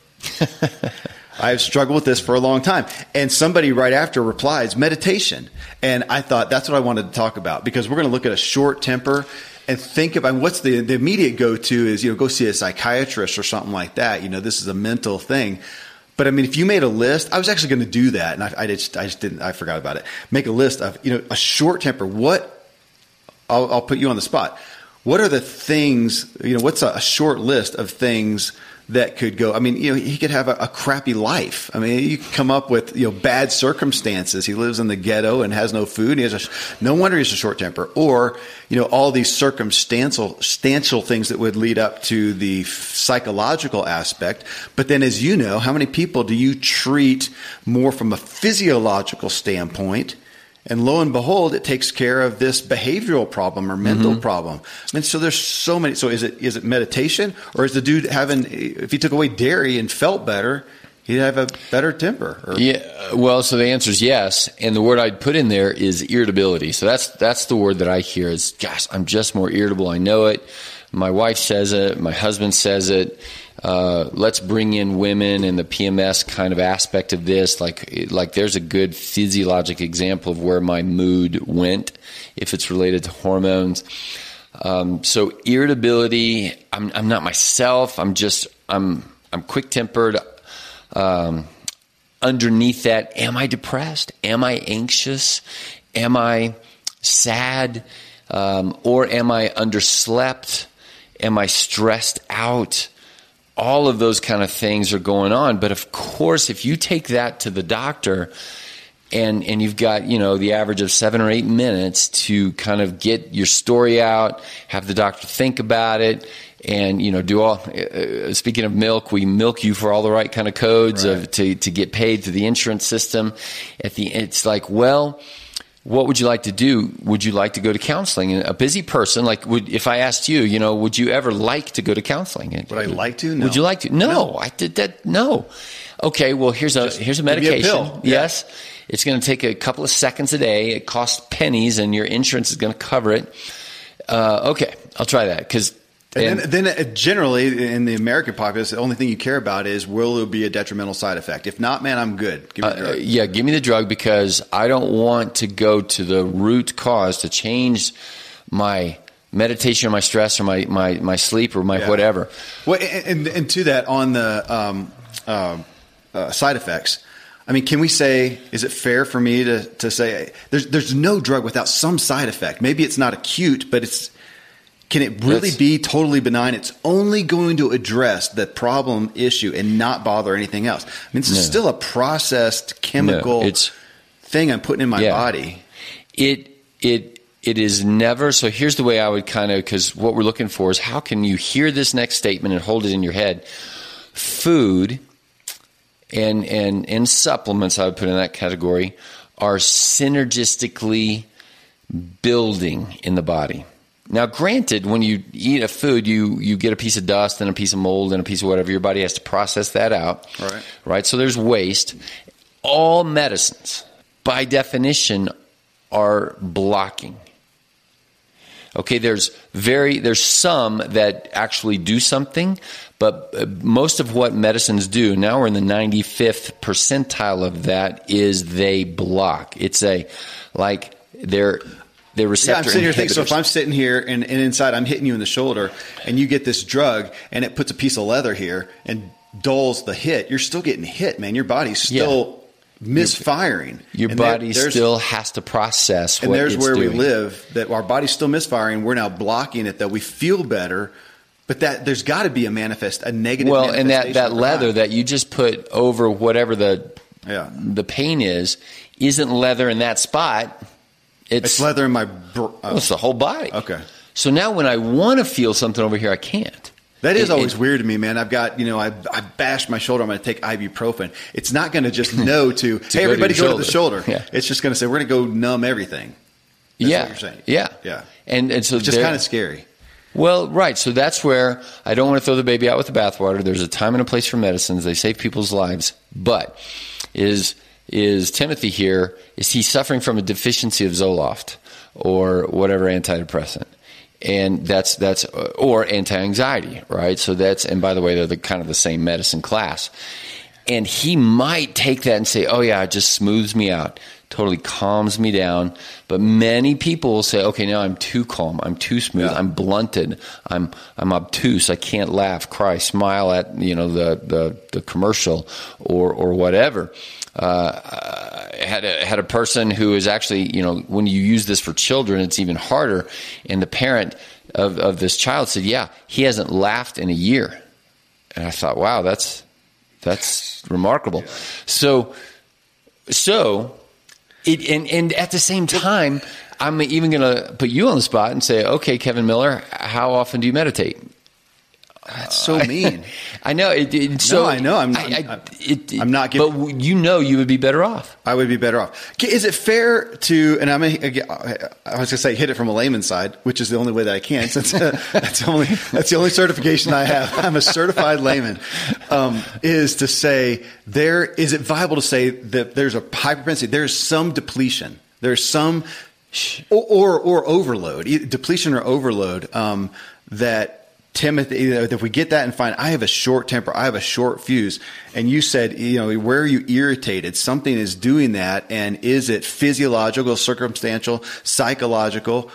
I've struggled with this for a long time. And somebody right after replies, meditation. And I thought that's what I wanted to talk about because we're going to look at a short temper and think about what's the, the immediate go-to is, you know, go see a psychiatrist or something like that. You know, this is a mental thing. But I mean, if you made a list, I was actually going to do that. And I, I just, I just didn't, I forgot about it. Make a list of, you know, a short temper. What, I'll, I'll put you on the spot. What are the things, you know, what's a, a short list of things that could go? I mean, you know, he could have a, a crappy life. I mean, you could come up with, you know, bad circumstances. He lives in the ghetto and has no food. He has a, no wonder he has a short temper. Or, you know, all these circumstantial, substantial things that would lead up to the psychological aspect. But then, as you know, how many people do you treat more from a physiological standpoint? And lo and behold, it takes care of this behavioral problem or mental mm-hmm. problem. And so there's so many. So is it is it meditation, or is the dude having, if he took away dairy and felt better, he'd have a better temper? Or? Yeah. Well, so the answer is yes. And the word I'd put in there is irritability. So that's that's the word that I hear is, gosh, I'm just more irritable. I know it. My wife says it. My husband says it. Uh, let's bring in women and the P M S kind of aspect of this. Like, like there's a good physiologic example of where my mood went if it's related to hormones. Um, so irritability, I'm, I'm not myself. I'm just, I'm, I'm quick tempered. Um, underneath that, am I depressed? Am I anxious? Am I sad? Um, or am I underslept? Am I stressed out? All of those kind of things are going on. But of course, if you take that to the doctor and and you've got, you know, the average of seven or eight minutes to kind of get your story out, have the doctor think about it, and, you know, do all, uh, speaking of milk, we milk you for all the right kind of codes right. of to, to get paid through the insurance system. At the it's like, well, what would you like to do? Would you like to go to counseling? And a busy person, like, would if I asked you, you know, would you ever like to go to counseling? Would I like to? No. Would you like to? No, no. I did that. No. Okay. Well, here's a Just here's a medication. Give me a pill. Yes, yeah. It's going to take a couple of seconds a day. It costs pennies, and your insurance is going to cover it. Uh, okay, I'll try that because. And, and then, then generally in the American populace, the only thing you care about is will there be a detrimental side effect? If not, man, I'm good. Give me the drug. Uh, yeah, give me the drug because I don't want to go to the root cause to change my meditation or my stress or my, my, my sleep or my yeah. whatever. Well, and, and to that on the um, uh, uh, side effects, I mean, can we say, is it fair for me to, to say there's there's no drug without some side effect? Maybe it's not acute, but it's can it really That's, be totally benign? It's only going to address the problem issue and not bother anything else. I mean, it's no. still a processed chemical no, it's, thing I'm putting in my yeah. body. It it it is never. So here's the way I would kind of, because what we're looking for is how can you hear this next statement and hold it in your head? Food and and and supplements, I would put in that category, are synergistically building in the body. Now, granted, when you eat a food, you you get a piece of dust and a piece of mold and a piece of whatever. Your body has to process that out. Right. Right. So there's waste. All medicines, by definition, are blocking. Okay, there's very there's some that actually do something, but most of what medicines do, now we're in the ninety-fifth percentile of that, is they block. It's a like they're they're receptor Yeah, I'm sitting here inhibitors. thinking, so if I'm sitting here and, and inside I'm hitting you in the shoulder and you get this drug and it puts a piece of leather here and dulls the hit, you're still getting hit, man. Your body's still misfiring. Your and body there, still has to process and what there's it's where doing. we live, that our body's still misfiring. We're now blocking it, that we feel better, but that there's got to be a manifest, a negative Well, and that, that manifestation leather behind. that you just put over whatever the Yeah. the pain is, isn't leather in that spot. It's, It's leather in my br- oh. well, it's the whole body. Okay. So now when I want to feel something over here, I can't. That is It- always it- weird to me, man. I've got, you know, I, I bashed my shoulder. I'm going to take ibuprofen. It's not going to just know to, To hey, go to everybody your go to the shoulder. Yeah. It's just going to say, we're going to go numb everything. That's yeah. what you're saying. Yeah. Yeah. And, and so It's just there- kind of scary. Well, right. So that's where I don't want to throw the baby out with the bathwater. There's a time and a place for medicines. They save people's lives. But is is Timothy here, is he suffering from a deficiency of Zoloft or whatever antidepressant? And that's that's or anti-anxiety, right? So that's, and by the way, they're the kind of the same medicine class. And he might take that and say, "Oh yeah, it just smooths me out, totally calms me down." But many people will say, "Okay, now I'm too calm, I'm too smooth, Yeah. I'm blunted, I'm I'm obtuse, I can't laugh, cry, smile at you know the the, the commercial or or whatever." Uh, I had a had a person who is actually, you know, when you use this for children, it's even harder. And the parent of of this child said, "Yeah, he hasn't laughed in a year." And I thought, wow, that's that's remarkable. So, so, it and, and at the same time, I'm even going to put you on the spot and say, okay, Kevin Miller, how often do you meditate? That's so mean. I know. It, it, so I know. I'm- I, I, I'm- it, I'm not giving- But you know, you would be better off. I would be better off. Okay, is it fair to, and I'm a, I was going to say hit it from a layman's side, which is the only way that I can, since uh, that's the only that's the only certification I have. I'm a certified layman. Um, is to say there is it viable to say that there's a high propensity, there's some depletion, there's some or or, or overload, either depletion or overload um, that. Timothy, you know, if we get that and find, I have a short temper, I have a short fuse, and you said, you know, where are you irritated? Something is doing that, and is it physiological, circumstantial, psychological?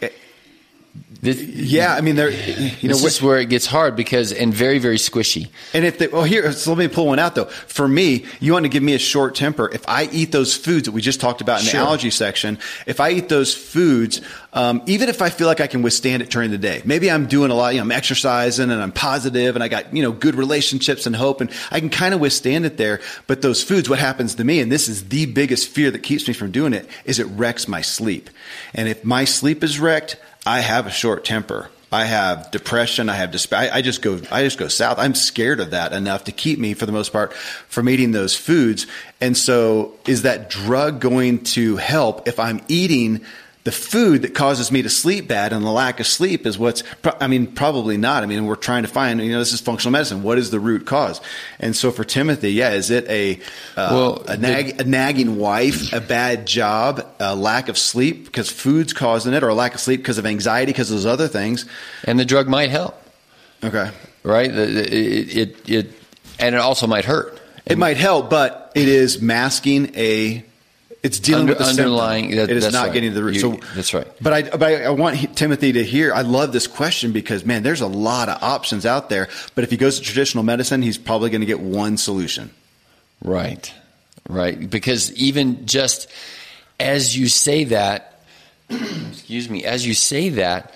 This, Yeah, I mean, there, you know, this is where it gets hard because, and very, very squishy. and if they, well, here, so let me pull one out though. For me, you want to give me a short temper. If I eat those foods that we just talked about in Sure. the allergy section, if I eat those foods, um, even if I feel like I can withstand it during the day, maybe I'm doing a lot, you know, I'm exercising and I'm positive and I got, you know, good relationships and hope and I can kind of withstand it there. But those foods, what happens to me, and this is the biggest fear that keeps me from doing it, is it wrecks my sleep. And if my sleep is wrecked, I have a short temper. I have depression. I have despair. I, I just go. I just go south. I'm scared of that enough to keep me, for the most part, from eating those foods. And so, is that drug going to help if I'm eating the food that causes me to sleep bad, and the lack of sleep is what's, I mean, probably not. I mean, we're trying to find, you know, this is functional medicine. What is the root cause? And so for Timothy, yeah, is it a, uh, Well, a, nag, a nagging wife, a bad job, a lack of sleep because food's causing it, or a lack of sleep because of anxiety, because of those other things? And the drug might help, Okay. right? The- the- It, it, it, and it also might hurt. It might help, but it is masking a, it's dealing Under- with the underlying- symptom. that- It is that's not right. getting to the root. You- so that's right. But I, but I, I want he- Timothy to hear. I love this question because, man, there's a lot of options out there. But if he goes to traditional medicine, he's probably going to get one solution. Right, right. Because even just as you say that, excuse me, as you say that,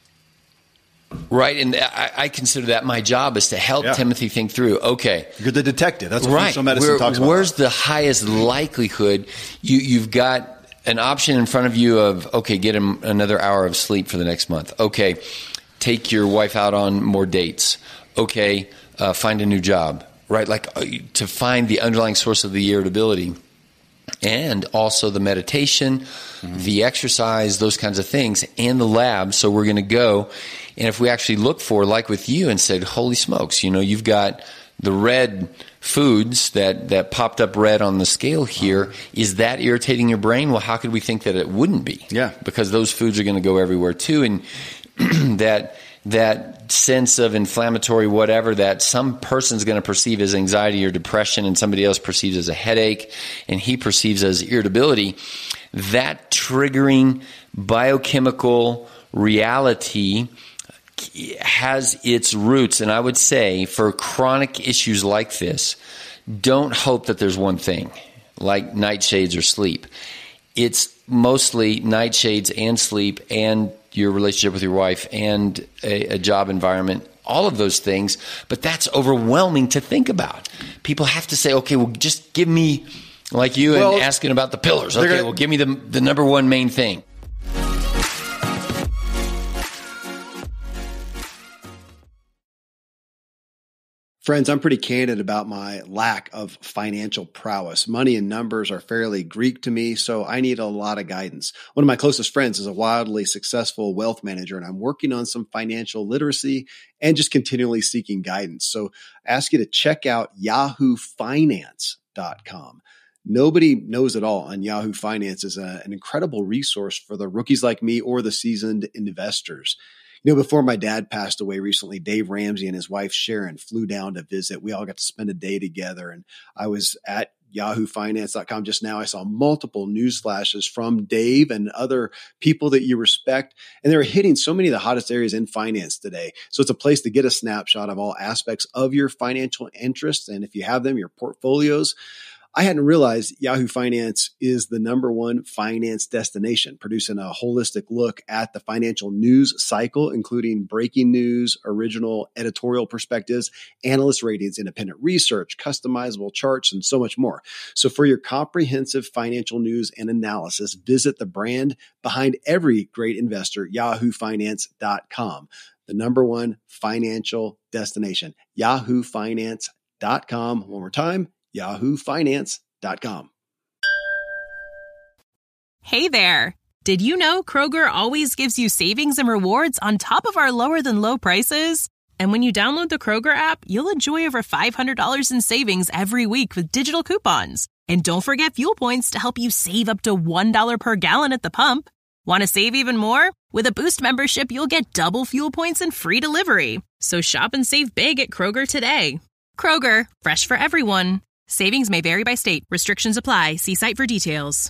right, and I, I consider that my job is to help Yeah. Timothy think through, okay, You're the detective. That's what right, functional medicine where- talks about. where's the highest likelihood you, you've got an option in front of you of, okay, get him another hour of sleep for the next month. Okay, take your wife out on more dates. Okay, uh, find a new job. right? Like uh, to find the underlying source of the irritability. And also the meditation, mm-hmm. the exercise, those kinds of things, and the lab. So we're going to go, and if we actually look for, like with you, and said, holy smokes, you know, you've got the red foods that, that popped up red on the scale here. Is that irritating your brain? Well, how could we think that it wouldn't be? Yeah. Because those foods are going to go everywhere too. And that that sense of inflammatory whatever that some person's going to perceive as anxiety or depression and somebody else perceives as a headache and he perceives as irritability, that triggering biochemical reality has its roots. And I would say for chronic issues like this, don't hope that there's one thing like nightshades or sleep. It's mostly nightshades and sleep and your relationship with your wife and a, a job environment, all of those things. But that's overwhelming to think about. People have to say, okay, well, just give me, like you well, and asking about the pillars. Okay, gonna, well, give me the the number one main thing. Friends, I'm pretty candid about my lack of financial prowess. Money and numbers are fairly Greek to me, so I need a lot of guidance. One of my closest friends is a wildly successful wealth manager, and I'm working on some financial literacy and just continually seeking guidance. So I ask you to check out yahoo finance dot com. Nobody knows it all on Yahoo Finance is a, an incredible resource for the rookies like me or the seasoned investors. You know, before my dad passed away recently, Dave Ramsey and his wife Sharon flew down to visit. We all got to spend a day together. And I was at yahoo finance dot com just now. I saw multiple news flashes from Dave and other people that you respect. And they were hitting so many of the hottest areas in finance today. So it's a place to get a snapshot of all aspects of your financial interests. And if you have them, your portfolios. I hadn't realized Yahoo Finance is the number one finance destination, producing a holistic look at the financial news cycle, including breaking news, original editorial perspectives, analyst ratings, independent research, customizable charts, and so much more. So for your comprehensive financial news and analysis, visit the brand behind every great investor, yahoo finance dot com, the number one financial destination, yahoo finance dot com. One more time. yahoo finance dot com. Hey there. Did you know Kroger always gives you savings and rewards on top of our lower than low prices? And when you download the Kroger app, you'll enjoy over five hundred dollars in savings every week with digital coupons. And don't forget fuel points to help you save up to one dollar per gallon at the pump. Want to save even more? With a Boost membership, you'll get double fuel points and free delivery. So shop and save big at Kroger today. Kroger, fresh for everyone. Savings may vary by state. Restrictions apply. See site for details.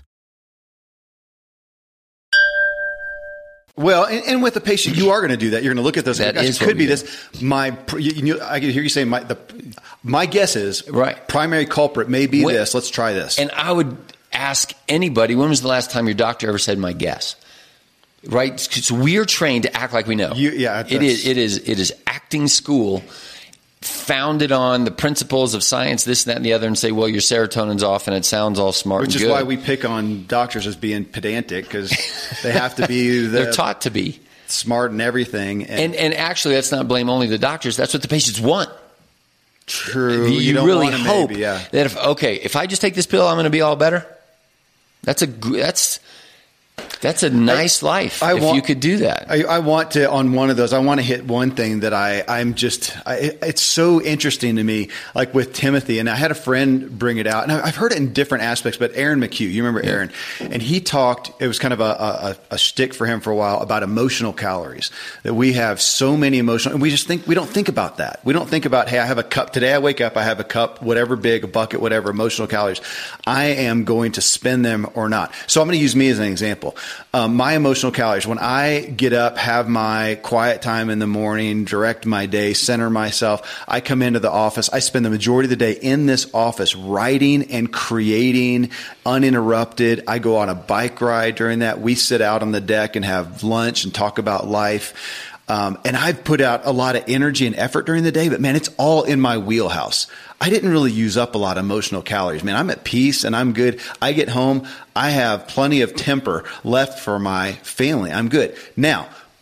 Well, and, and with the patient, you are going to do that. You're going to look at those. That Gosh, is it could be do. this. My, you, you, I can hear you saying my. The, my guess is right. Primary culprit may be when, this. Let's try this. And I would ask anybody, when was the last time your doctor ever said my guess? Right? Because we're trained to act like we know. You, yeah, it is. It is. It is acting school. Founded on the principles of science, this, that, and the other, and say, well, your serotonin's off and it sounds all smart Which and is good. why we pick on doctors as being pedantic, because they have to be the, they're taught to be smart and everything. And, and and actually, that's not blame only the doctors. That's what the patients want. True. You, you don't really want to hope maybe, yeah. that if okay, if I just take this pill, I'm going to be all better. That's a that's that's a nice I, life I if want, you could do that. I, I want to, on one of those, I want to hit one thing that I, I'm just, I, it's so interesting to me, like with Timothy. And I had a friend bring it out, and I've heard it in different aspects, but Aaron McHugh, you remember yeah. Aaron? And he talked, it was kind of a, a, a shtick for him for a while about emotional calories, that we have so many emotional, and we just think, we don't think about that. We don't think about, hey, I have a cup, today I wake up, I have a cup, whatever big, a bucket, whatever, emotional calories. I am going to spend them or not. So I'm going to use me as an example. Um, my emotional calories, when I get up, have my quiet time in the morning, direct my day, center myself, I come into the office. I spend the majority of the day in this office writing and creating uninterrupted. I go on a bike ride during that. We sit out on the deck and have lunch and talk about life. Um, and I've put out a lot of energy and effort during the day, but man, it's all in my wheelhouse. I didn't really use up a lot of emotional calories. Man, I'm at peace and I'm good. I get home, I have plenty of temper left for my family. I'm good. Now,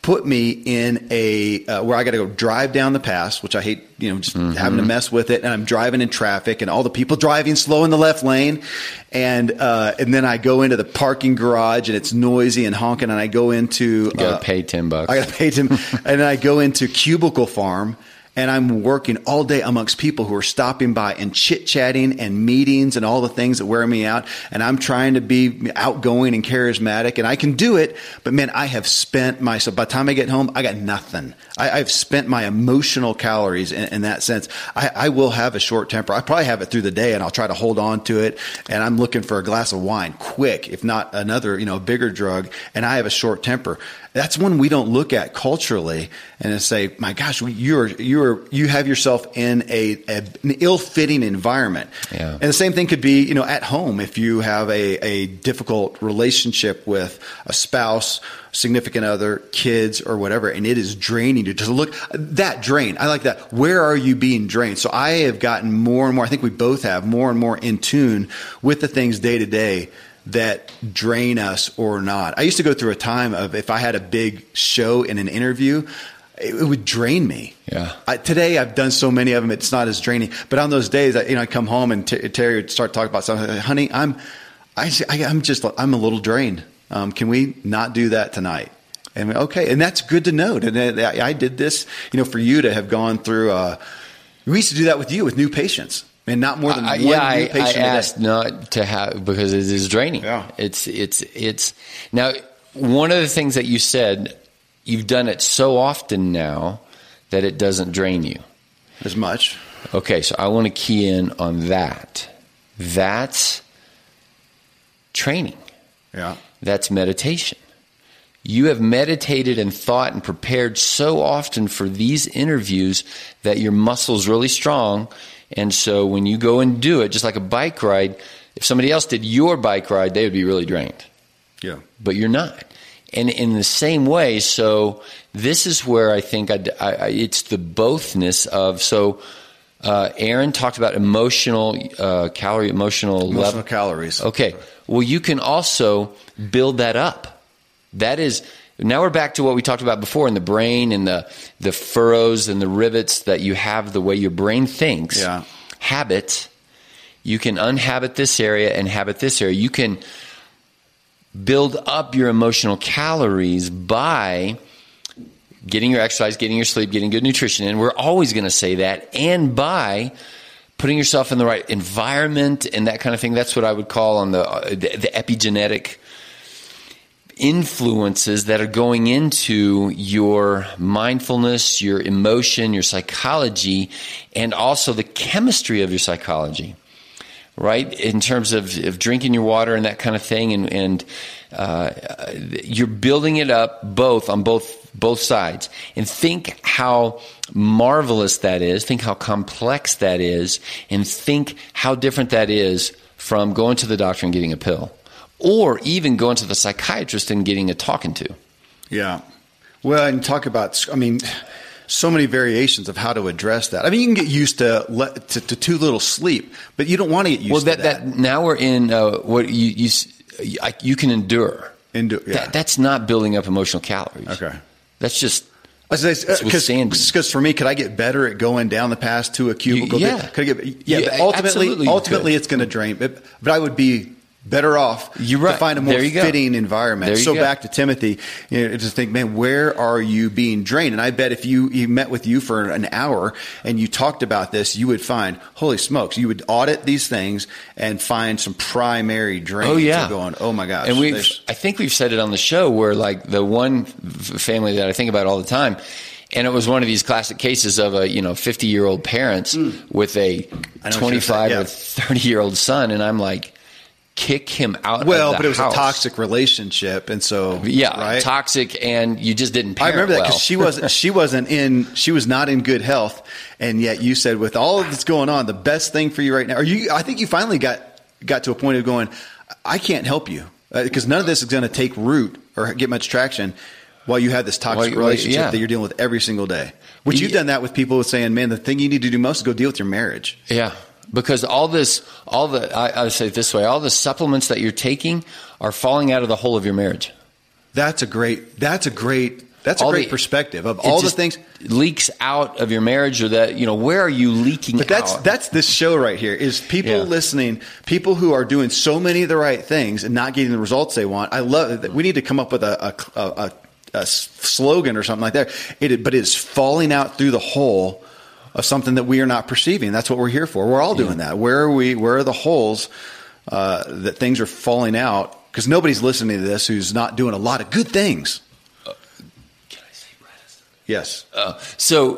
put me in a uh, where I got to go drive down the pass, which I hate, you know, just mm-hmm. having to mess with it. And I'm driving in traffic and all the people driving slow in the left lane. And, uh, and then I go into the parking garage and it's noisy and honking. And I go into, you gotta uh, pay ten bucks. I got to pay ten. And then I go into Cubicle Farm. And I'm working all day amongst people who are stopping by and chit-chatting and meetings and all the things that wear me out. And I'm trying to be outgoing and charismatic. And I can do it. But, man, I have spent my – so by the time I get home, I got nothing. I, I've spent my emotional calories in, in that sense. I, I will have a short temper. I probably have it through the day, and I'll try to hold on to it. And I'm looking for a glass of wine quick, if not another, you know, bigger drug. And I have a short temper. That's one we don't look at culturally and say, my gosh, you're you're you have yourself in a, a an ill-fitting environment. Yeah. And the same thing could be, you know, at home if you have a, a difficult relationship with a spouse, significant other, kids, or whatever, and it is draining you. Just look that drain. I like that. Where are you being drained? So I have gotten more and more. I think we both have more and more in tune with the things day to day that drain us or not. I used to go through a time of if I had a big show in an interview, it, it would drain me. Yeah. I, today I've done so many of them, it's not as draining. But on those days, I, you know, I come home and t- Terry would start talking about something. Honey, I'm, I, I, I'm just, I'm a little drained. Um, can we not do that tonight? And we, okay, and that's good to note. And I, I did this, you know, for you to have gone through. Uh, we used to do that with you with new patients. And not more than uh, one yeah, new patient. I, I asked not to have because it is draining. Yeah. It's it's it's now one of the things that you said, you've done it so often now that it doesn't drain you as much. Okay, so I want to key in on that. That's training. Yeah. That's meditation. You have meditated and thought and prepared so often for these interviews that your muscle's really strong. And so when you go and do it, just like a bike ride, if somebody else did your bike ride, they would be really drained. Yeah. But you're not. And in the same way, so this is where I think I, I, it's the bothness of, so uh, Aaron talked about emotional uh, calorie, emotional, Emotional level. calories. Okay. Well, you can also build that up. That is, now we're back to what we talked about before in the brain and the, the furrows and the rivets that you have, the way your brain thinks. Yeah. Habit. You can unhabit this area and habit this area. You can build up your emotional calories by getting your exercise, getting your sleep, getting good nutrition in. We're always going to say that. And by putting yourself in the right environment and that kind of thing. That's what I would call on the the, the epigenetic influences that are going into your mindfulness, your emotion, your psychology, and also the chemistry of your psychology, right? In terms of, of drinking your water and that kind of thing, and, and uh, you're building it up both on both both sides. And think how marvelous that is, think how complex that is, and think how different that is from going to the doctor and getting a pill. Or even going to the psychiatrist and getting a talking to. Yeah. Well, and talk about, I mean, so many variations of how to address that. I mean, you can get used to le- to, to too little sleep, but you don't want to get used well, that, to that. that. Now we're in uh, what you you you can endure. Endure. Yeah. That, that's not building up emotional calories. Okay. That's just. Because for me, could I get better at going down the pass to a cubicle? You, yeah. Could I get, yeah. yeah but ultimately, ultimately, it's going to drain. But, but I would be better off You're right. to find a more fitting go. environment. So go. Back to Timothy, you know, just think, man, where are you being drained? And I bet if you he met with you for an hour and you talked about this, you would find, holy smokes, you would audit these things and find some primary drains. Oh yeah, going, oh my gosh. And we, I think we've said it on the show where like the one family that I think about all the time. And it was one of these classic cases of a, you know, fifty year old parents mm. with a twenty-five yeah. or thirty year old son. And I'm like, kick him out well, of the but it was house. a toxic relationship, and so yeah, right? toxic, and you just didn't parent I remember that because well. she wasn't she wasn't in she was not in good health, and yet you said with all of this going on, the best thing for you right now, or you, I think you finally got got to a point of going, I can't help you because uh, none of this is going to take root or get much traction while you have this toxic well, relationship yeah. that you're dealing with every single day. Which you've done that with people saying, man, the thing you need to do most is go deal with your marriage. Yeah. Because all this, all the, I, I say it this way, all the supplements that you're taking are falling out of the whole of your marriage. That's a great, that's a great That's a all great the, perspective of all the things leaks out of your marriage, or that, you know, where are you leaking but that's, out? That's this show right here is people Yeah. listening, people who are doing so many of the right things and not getting the results they want. I love that. We need to come up with a, a, a, a, a slogan or something like that. It, but it's falling out through the hole of something that we are not perceiving. That's what we're here for. We're all doing yeah. that. Where are we, where are the holes uh, that things are falling out? Because nobody's listening to this who's not doing a lot of good things. Yes. Uh, so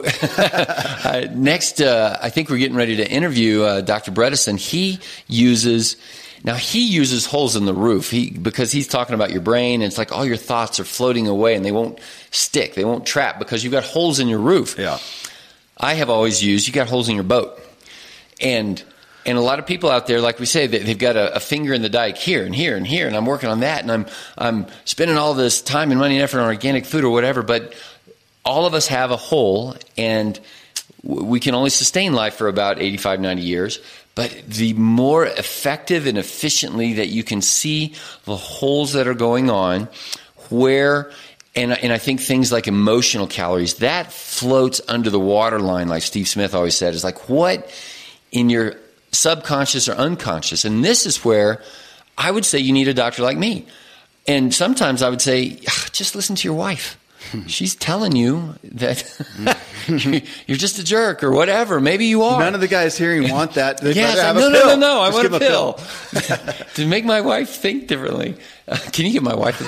uh, next, uh, I think we're getting ready to interview uh, Doctor Bredesen. He uses now he uses holes in the roof. He because he's talking about your brain, and it's like all your thoughts are floating away, and they won't stick, they won't trap because you've got holes in your roof. Yeah. I have always used you got holes in your boat, and and a lot of people out there, like we say, they've got a, a finger in the dike here and here and here, and I'm working on that, and I'm I'm spending all this time and money and effort on organic food or whatever, but all of us have a hole, and we can only sustain life for about eighty-five, ninety years. But the more effective and efficiently that you can see the holes that are going on, where, and, and I think things like emotional calories, that floats under the waterline, like Steve Smith always said, is like what in your subconscious or unconscious. And this is where I would say you need a doctor like me. And sometimes I would say, just listen to your wife. She's telling you that you're just a jerk or whatever. Maybe you are. None of the guys hearing want that. They'd yes, have no, a no, pill. no, no. I Just want a give pill, a pill. to make my wife think differently. Uh, can you give my wife a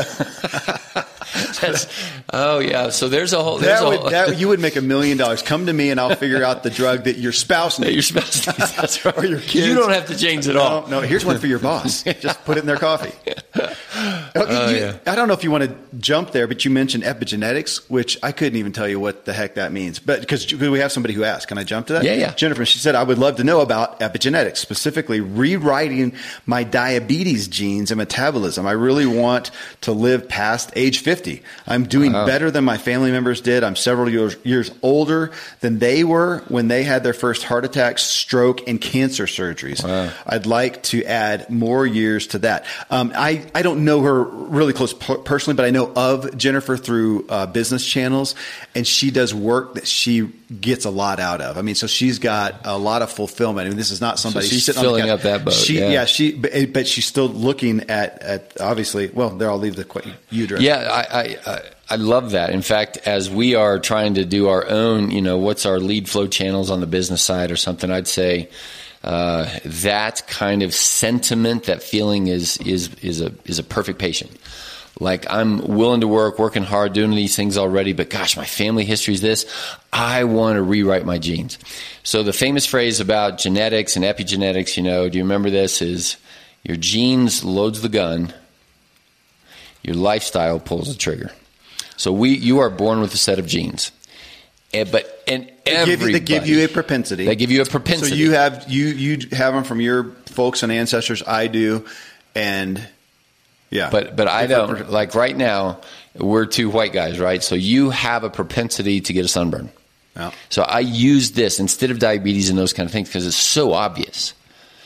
pill? That's, oh yeah. So there's a whole. There's That a would, whole that, you would make a million dollars. Come to me and I'll figure out the drug that your spouse needs. your spouse needs. That's right. Or your kids. You don't have to change it no, all. No, here's one for your boss. Just put it in their coffee. Okay, Oh, you, yeah. I don't know if you want to jump there, but you mentioned epigenetics, which I couldn't even tell you what the heck that means. But because we have somebody who asked, can I jump to that? Yeah, yeah. Jennifer, she said, I would love to know about epigenetics, specifically rewriting my diabetes genes and metabolism. I really want to live past age fifty. I'm doing Wow. better than my family members did. I'm several years, years older than they were when they had their first heart attack, stroke, and cancer surgeries. Wow. I'd like to add more years to that. Um, I, I don't know her really close per- personally, but I know of Jennifer through uh, business channels, and she does work that she gets a lot out of. I mean, so she's got a lot of fulfillment. I mean, this is not somebody So she's sitting filling on the up that boat, She, yeah. yeah, she, but, but she's still looking at, at obviously. Well, there, I'll leave the que- you direct. Yeah, I, I, I I love that. In fact, as we are trying to do our own, you know, what's our lead flow channels on the business side or something, I'd say uh, that kind of sentiment, that feeling is is is a is a perfect patient. Like, I'm willing to work, working hard, doing these things already, but gosh, my family history is this. I want to rewrite my genes. So the famous phrase about genetics and epigenetics, you know, do you remember this, is your genes loads the gun, your lifestyle pulls the trigger. So we, you are born with a set of genes, and, but and They give, you, everybody, they give you a propensity. They give you a propensity. So you have you you have them from your folks and ancestors. I do, and yeah. But but I Different don't. per- Like right now, we're two white guys, right? So you have a propensity to get a sunburn. Yeah. So I use this instead of diabetes and those kind of things because it's so obvious.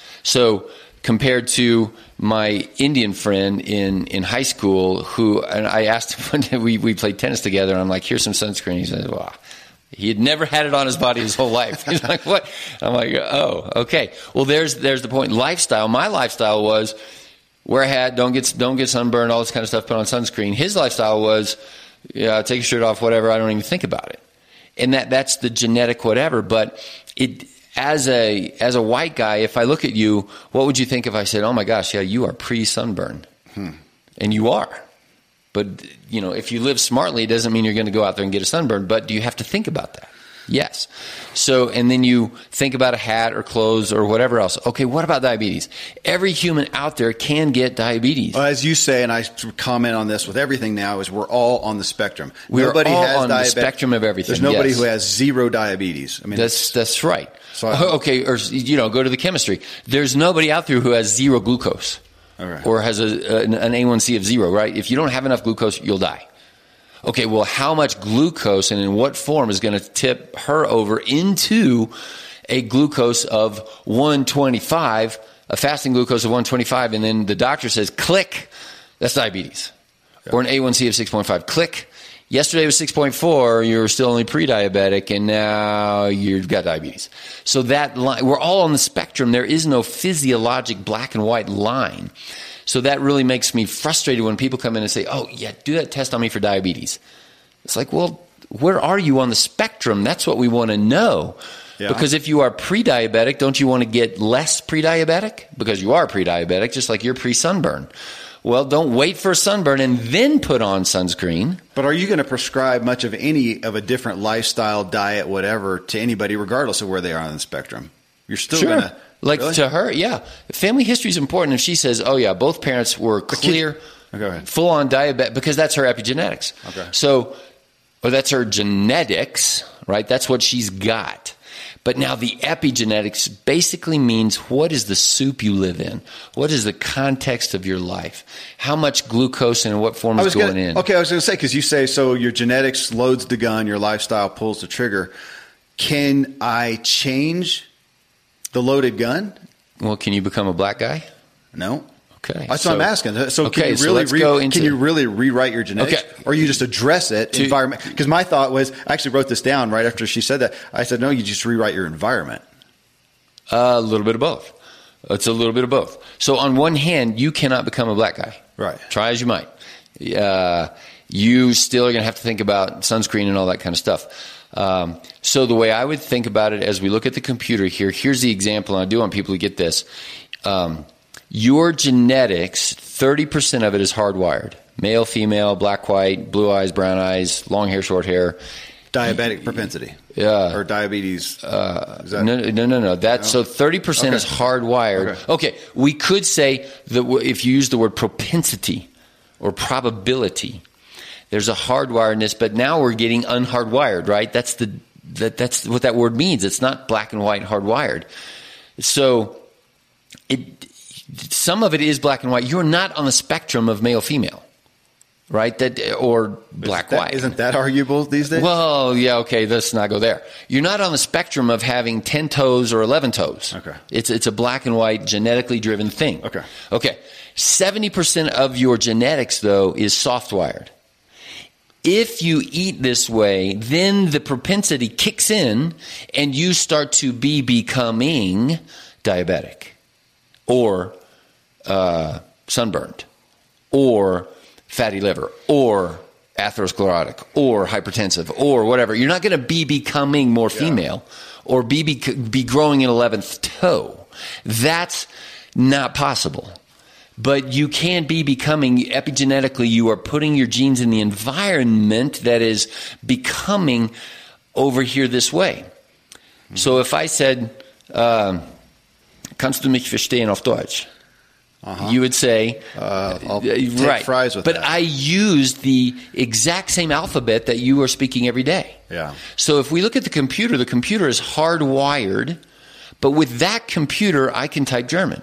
So compared to my Indian friend in, in high school, who, and I asked him one day, we, we played tennis together, and I'm like, here's some sunscreen. He said, wow. He had never had it on his body his whole life. He's like, what? I'm like, oh, okay. Well, there's there's the point. Lifestyle. My lifestyle was wear a hat, don't get don't get sunburned, all this kind of stuff, put on sunscreen. His lifestyle was, yeah, take your shirt off, whatever. I don't even think about it. And that that's the genetic whatever. But it as a as a white guy, if I look at you, what would you think if I said, oh my gosh, yeah, you are pre-sunburn, hmm. and you are. But, you know, if you live smartly, it doesn't mean you're going to go out there and get a sunburn. But do you have to think about that? Yes. So, and then you think about a hat or clothes or whatever else. Okay, what about diabetes? Every human out there can get diabetes. Well, as you say, and I comment on this with everything now, is we're all on the spectrum. We're nobody all has on the diabetes. spectrum of everything. There's nobody yes. who has zero diabetes. I mean, that's that's right. So I, okay, or you know, go to the chemistry. There's nobody out there who has zero glucose. Okay. Or has a, an, an A one C of zero, right? If you don't have enough glucose, you'll die. Okay, well, how much glucose and in what form is going to tip her over into a glucose of one twenty-five, a fasting glucose of one twenty-five, and then the doctor says, click, that's diabetes. Yeah. Or an A one C of six point five, click, Yesterday was six point four, you were still only pre-diabetic, and now you've got diabetes. So that line, we're all on the spectrum. There is no physiologic black and white line. So that really makes me frustrated when people come in and say, oh, yeah, do that test on me for diabetes. It's like, well, where are you on the spectrum? That's what we want to know. Yeah. Because if you are pre-diabetic, don't you want to get less pre-diabetic? Because you are pre-diabetic, just like you're pre-sunburn. Well, don't wait for a sunburn and then put on sunscreen. But are you going to prescribe much of any of a different lifestyle, diet, whatever, to anybody, regardless of where they are on the spectrum? You're still sure. going to... Like really? To her, yeah. Family history is important. If she says, oh, yeah, both parents were clear, okay. full-on diabetic, because that's her epigenetics. Okay. So, or that's her genetics, right? That's what she's got. But now the epigenetics basically means what is the soup you live in? What is the context of your life? How much glucose and in what form is going gonna, in? Okay, I was going to say, because you say, so your genetics loads the gun, your lifestyle pulls the trigger. Can I change the loaded gun? Well, can you become a black guy? No. Okay. That's so, what I'm asking. So okay, can you so really let's re- go into, can you really rewrite your genetics, okay. or you just address it to, environment? Because my thought was, I actually wrote this down right after she said that. I said, no, you just rewrite your environment. A little bit of both. It's a little bit of both. So on one hand, you cannot become a black guy. Right. Try as you might. Uh, you still are going to have to think about sunscreen and all that kind of stuff. Um, so the way I would think about it as we look at the computer here, here's the example, and I do want people to get this. Um, your genetics, thirty percent of it is hardwired. Male, female, black, white, blue eyes, brown eyes, long hair, short hair. Diabetic propensity. Yeah. Or diabetes. Uh, that, no, no, no, no. That, no? So thirty percent Okay. is hardwired. Okay. okay. We could say that if you use the word propensity or probability, there's a hardwiredness, but now we're getting unhardwired, right? That's the that that's what that word means. It's not black and white hardwired. So it some of it is black and white. You're not on the spectrum of male female, right? That or black isn't that, white. Isn't that arguable these days? Well, yeah, okay, let's not go there. You're not on the spectrum of having ten toes or eleven toes. Okay. It's it's a black and white genetically driven thing. Okay. Okay. seventy percent of your genetics though is soft wired. If you eat this way, then the propensity kicks in and you start to be becoming diabetic or uh, sunburned or fatty liver or atherosclerotic or hypertensive or whatever. You're not going to be becoming more female yeah. or be, be be growing an eleventh toe. That's not possible. But you can be becoming, epigenetically, you are putting your genes in the environment that is becoming over here this way. Mm-hmm. So if I said, uh, kannst du mich verstehen auf Deutsch? Uh-huh. You would say, uh, I'll take right. fries with but that. I used the exact same alphabet that you are speaking every day. Yeah. So if we look at the computer, the computer is hardwired, but with that computer, I can type German.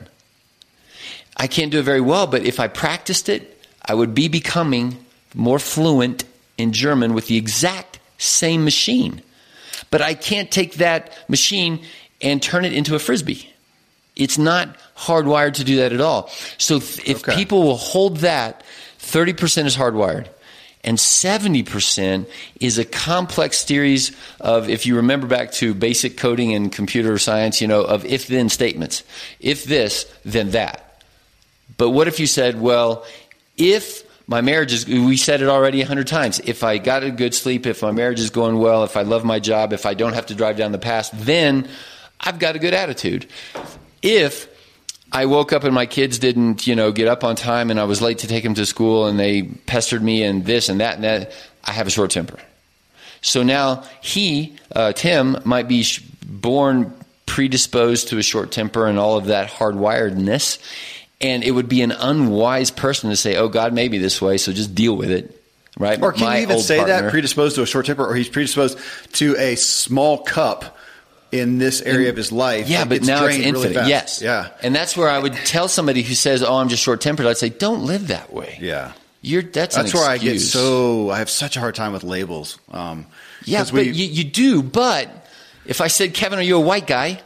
I can't do it very well, but if I practiced it, I would be becoming more fluent in German with the exact same machine. But I can't take that machine and turn it into a Frisbee. It's not hardwired to do that at all. So if okay. people will hold that, thirty percent is hardwired. And seventy percent is a complex series of, if you remember back to basic coding and computer science, you know, of if-then statements. If this, then that. But what if you said, well, if my marriage is, we said it already a hundred times, if I got a good sleep, if my marriage is going well, if I love my job, if I don't have to drive down the pass, then I've got a good attitude. If I woke up and my kids didn't, you know, get up on time and I was late to take them to school and they pestered me and this and that and that, I have a short temper. So now he, uh, Tim, might be sh- born predisposed to a short temper and all of that hardwiredness. And it would be an unwise person to say, oh, God made me this way, so just deal with it. Right? Or can My you even old say partner, that, predisposed to a short temper, or he's predisposed to a small cup in this area of his life? Yeah, like but it's now it's drained really infinite. fast. Yes. Yeah. And that's where I would tell somebody who says, oh, I'm just short-tempered, I'd say, don't live that way. Yeah. You're, that's That's an where I get excuse. so, I have such a hard time with labels. Um, Yeah, 'cause but we- you, you do. But if I said, Kevin, are you a white guy?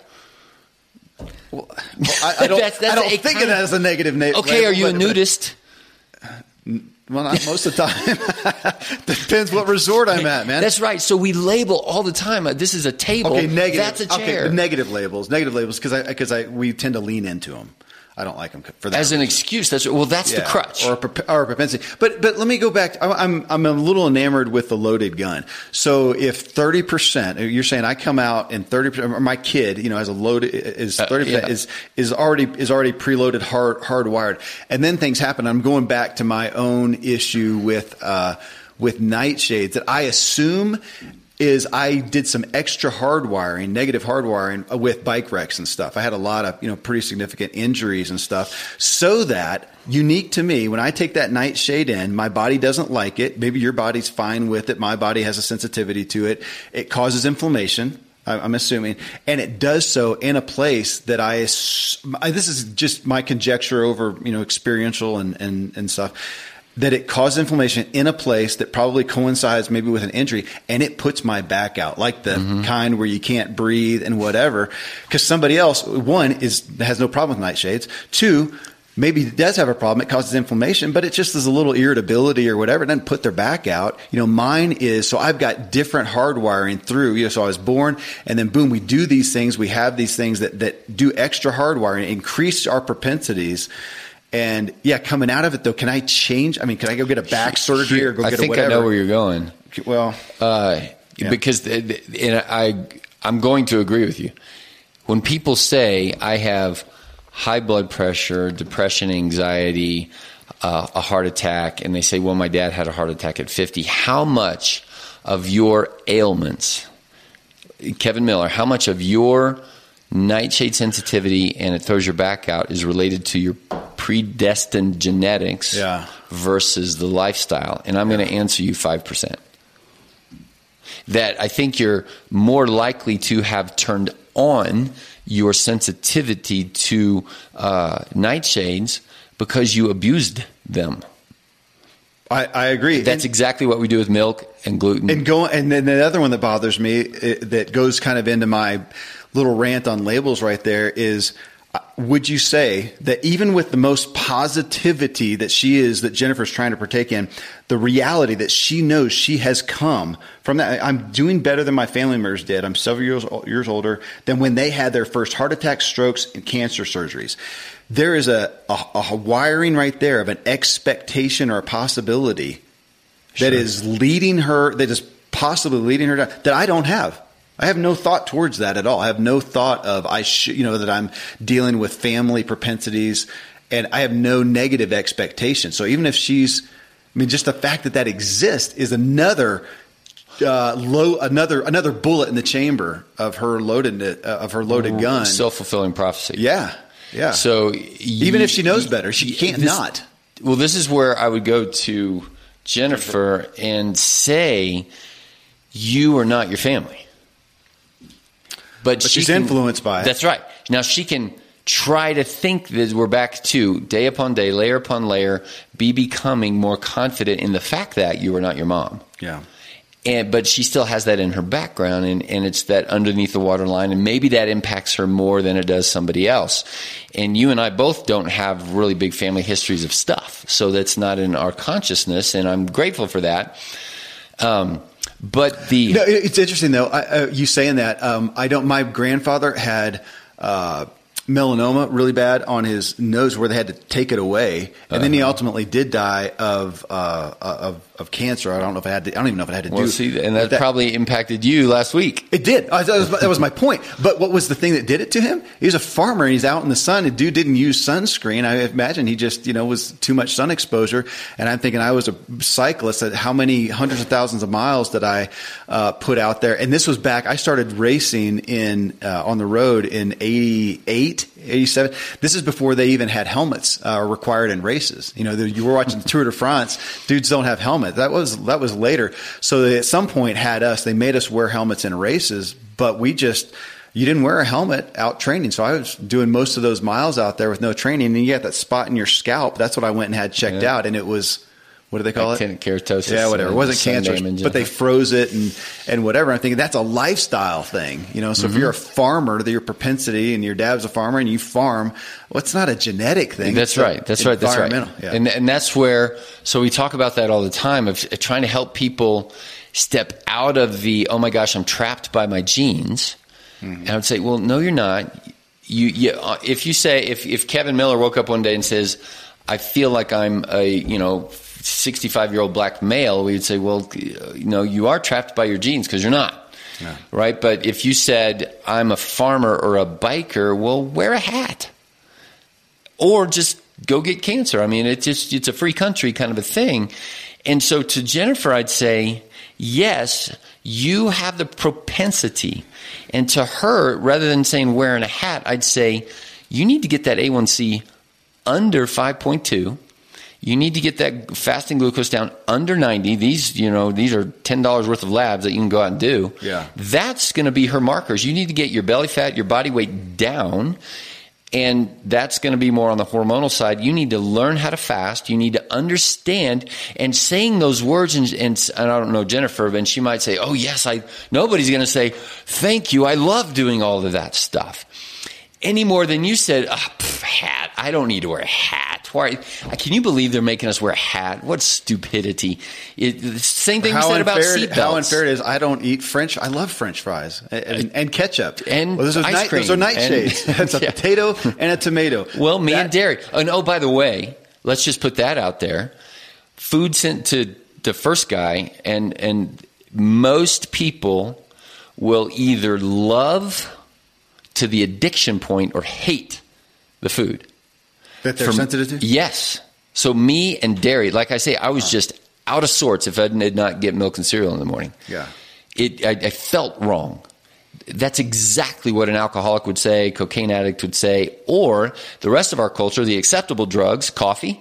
Well, I, I don't, That's- that's I don't a think kind of that of- as a negative name. Okay, are you a nudist? Well, not most of the time. Depends what resort I'm at, man. That's right. So we label all the time. Uh, this is a table. Okay, negative. That's a chair. Okay, negative labels. Negative labels because I because I we tend to lean into them. I don't like them for that as an reason. excuse. That's well, that's Yeah, the crutch or a, or a propensity. But but let me go back. I'm I'm a little enamored with the loaded gun. So if thirty percent, you're saying I come out and thirty percent, or my kid, you know, has a loaded is thirty percent uh, yeah. is is already is already preloaded, hard hardwired, and then things happen. I'm going back to my own issue with uh, with nightshades that I assume is I did some extra hardwiring, negative hardwiring with bike wrecks and stuff. I had a lot of, you know, pretty significant injuries and stuff, so that, unique to me, when I take that nightshade in, my body doesn't like it. Maybe your body's fine with it. My body has a sensitivity to it. It causes inflammation, I'm assuming, and it does so in a place that I, this is just my conjecture over, you know, experiential and, and, and stuff, that it causes inflammation in a place that probably coincides maybe with an injury, and it puts my back out, like the mm-hmm. kind where you can't breathe and whatever. Because somebody else, one, is has no problem with nightshades. Two, maybe it does have a problem. It causes inflammation, but it just is a little irritability or whatever. It doesn't put their back out. You know, mine is, so I've got different hardwiring through, you know, so I was born, and then boom, we do these things. We have these things that, that do extra hardwiring, increase our propensities. And yeah, coming out of it though, can I change? I mean, can I go get a back surgery or go I get think a whatever? I know where you're going. Well, uh, yeah. because the, the, and I, I'm going to agree with you. When people say I have high blood pressure, depression, anxiety, uh, a heart attack, and they say, well, my dad had a heart attack at fifty. How much of your ailments, Kevin Miller, how much of your nightshade sensitivity and it throws your back out is related to your predestined genetics yeah. versus the lifestyle? And I'm yeah. going to answer you five percent. That I think you're more likely to have turned on your sensitivity to uh, nightshades because you abused them. I, I agree. That's and, exactly what we do with milk and gluten. And go, and then the other one that bothers me, it, that goes kind of into my little rant on labels right there, is would you say that even with the most positivity that she is, that Jennifer's trying to partake in, the reality that she knows she has come from that, I'm doing better than my family members did. I'm several years, years older than when they had their first heart attacks, strokes, and cancer surgeries. There is a, a, a wiring right there of an expectation or a possibility sure. that is leading her, that is possibly leading her down, that I don't have. I have no thought towards that at all. I have no thought of I should, you know, that I'm dealing with family propensities, and I have no negative expectation. So even if she's, I mean, just the fact that that exists is another uh, low, another another bullet in the chamber of her loaded uh, of her loaded gun. Self-fulfilling prophecy. Yeah, yeah. So even you, if she knows better, she can't this, not. Well, this is where I would go to Jennifer and say, you are not your family. But, but she she's can, influenced by it. That's right. Now she can try to think that we're back to day upon day, layer upon layer, be becoming more confident in the fact that you are not your mom. Yeah. And but she still has that in her background, and, and it's that underneath the waterline, and maybe that impacts her more than it does somebody else. And you and I both don't have really big family histories of stuff, so that's not in our consciousness, and I'm grateful for that. Um But the no, it's interesting though. I, uh, you saying that um, I don't. My grandfather had uh, melanoma really bad on his nose, where they had to take it away, and uh-huh. then he ultimately did die of uh, of of cancer. I don't know if it had. To, I don't even know if it had to well, do. See, and that, that probably impacted you last week. It did. Uh, that, was, that was my point. But what was the thing that did it to him? He was a farmer, and he's out in the sun. The dude didn't use sunscreen. I imagine he just, you know, was too much sun exposure. And I'm thinking, I was a cyclist. At how many hundreds of thousands of miles did I uh, put out there? And this was back. I started racing in uh, on the road in eighty-eight, eighty-seven. This is before they even had helmets uh, required in races. You know, the, you were watching the Tour de France. Dudes don't have helmets. That was that was later. So they at some point had us. They made us wear helmets in races, but we just you didn't wear a helmet out training. So I was doing most of those miles out there with no training, and you got that spot in your scalp. That's what I went and had checked yeah. out, and it was what do they call Actinic it? keratosis. Yeah, whatever. It wasn't sun cancerous, damage, but yeah. they froze it and, and whatever. I'm thinking that's a lifestyle thing, you know. So Mm-hmm. if you're a farmer, that your propensity, and your dad's a farmer, and you farm, well, it's not a genetic thing. That's It's a right. That's right. That's right. environmental. Yeah. And and that's where. So we talk about that all the time of trying to help people step out of the, oh my gosh, I'm trapped by my genes. Mm-hmm. And I would say, well, no, you're not. You, you uh, if you say if if Kevin Miller woke up one day and says, I feel like I'm a you know sixty-five year old black male, we would say, well, you know, you are trapped by your genes because you're not. Yeah. Right. But if you said, I'm a farmer or a biker, well, wear a hat or just go get cancer. I mean, it's just, it's a free country kind of a thing. And so to Jennifer, I'd say, yes, you have the propensity. And to her, rather than saying wearing a hat, I'd say you need to get that A one C under five point two. You need to get that fasting glucose down under ninety. These, you know, these are ten dollars worth of labs that you can go out and do. Yeah. That's going to be her markers. You need to get your belly fat, your body weight down, and that's going to be more on the hormonal side. You need to learn how to fast. You need to understand, and saying those words, and, and, and I don't know Jennifer, and she might say, oh, yes, I. Nobody's going to say, thank you, I love doing all of that stuff. Any more than you said, oh, pff, hat, I don't need to wear a hat. Why? Can you believe they're making us wear a hat? What stupidity. It, the same thing we said about seatbelts. How unfair it is. I don't eat French. I love French fries and, and, and ketchup. And well, those are ice night, cream. Those are And- nightshades. It's a yeah. potato and a tomato. Well, me That- and dairy. And oh, by the way, let's just put that out there. Food sent to the first guy, and and most people will either love to the addiction point or hate the food. That they're From- sensitive to? Yes. So me and dairy, like I say, I was just out of sorts if I did not get milk and cereal in the morning. Yeah. It, I, I felt wrong. That's exactly what an alcoholic would say, cocaine addict would say, or the rest of our culture, the acceptable drugs, coffee.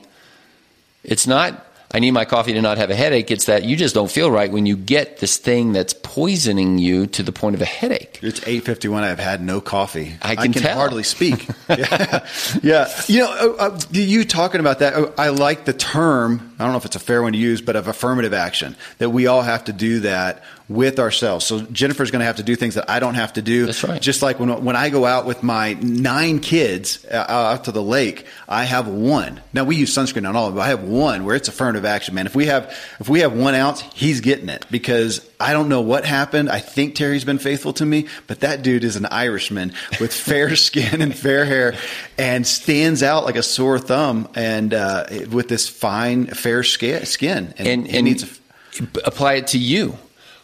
It's not, I need my coffee to not have a headache. It's that you just don't feel right when you get this thing that's poisoning you to the point of a headache. It's eight fifty-one. I've had no coffee. I can tell. hardly speak. yeah. yeah. You know, uh, you talking about that, uh, I like the term, I don't know if it's a fair one to use, but of affirmative action, that we all have to do that with ourselves. So Jennifer's going to have to do things that I don't have to do. That's right. Just like when when I go out with my nine kids uh, out to the lake, I have one. Now we use sunscreen on all of them, but I have one where it's affirmative action, man. If we have if we have one ounce, he's getting it because I don't know what happened. I think Terry's been faithful to me, but that dude is an Irishman with fair skin and fair hair and stands out like a sore thumb and uh, with this fine, fair skin. And, And, he and needs a, apply it to you.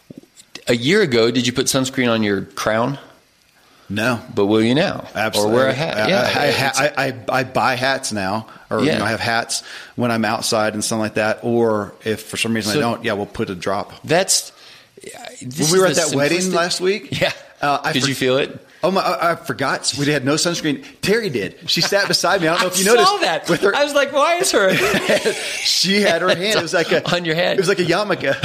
A year ago, did you put sunscreen on your crown? no. But will you now? Absolutely. Or wear a hat? I, yeah. I, it's- I, I, I buy hats now, or Yeah. you know, I have hats when I'm outside and something like that. Or if for some reason So- I don't, yeah, we'll put a drop. That's. When we were at that wedding last week, Yeah. uh, I Did for- you feel it? Oh my! I, I forgot we had no sunscreen. Terry did. She sat beside me. I don't know if you I noticed. saw that. With her, I was like, why is her? she had her hand. It was like a On your head. It was like a yarmulke.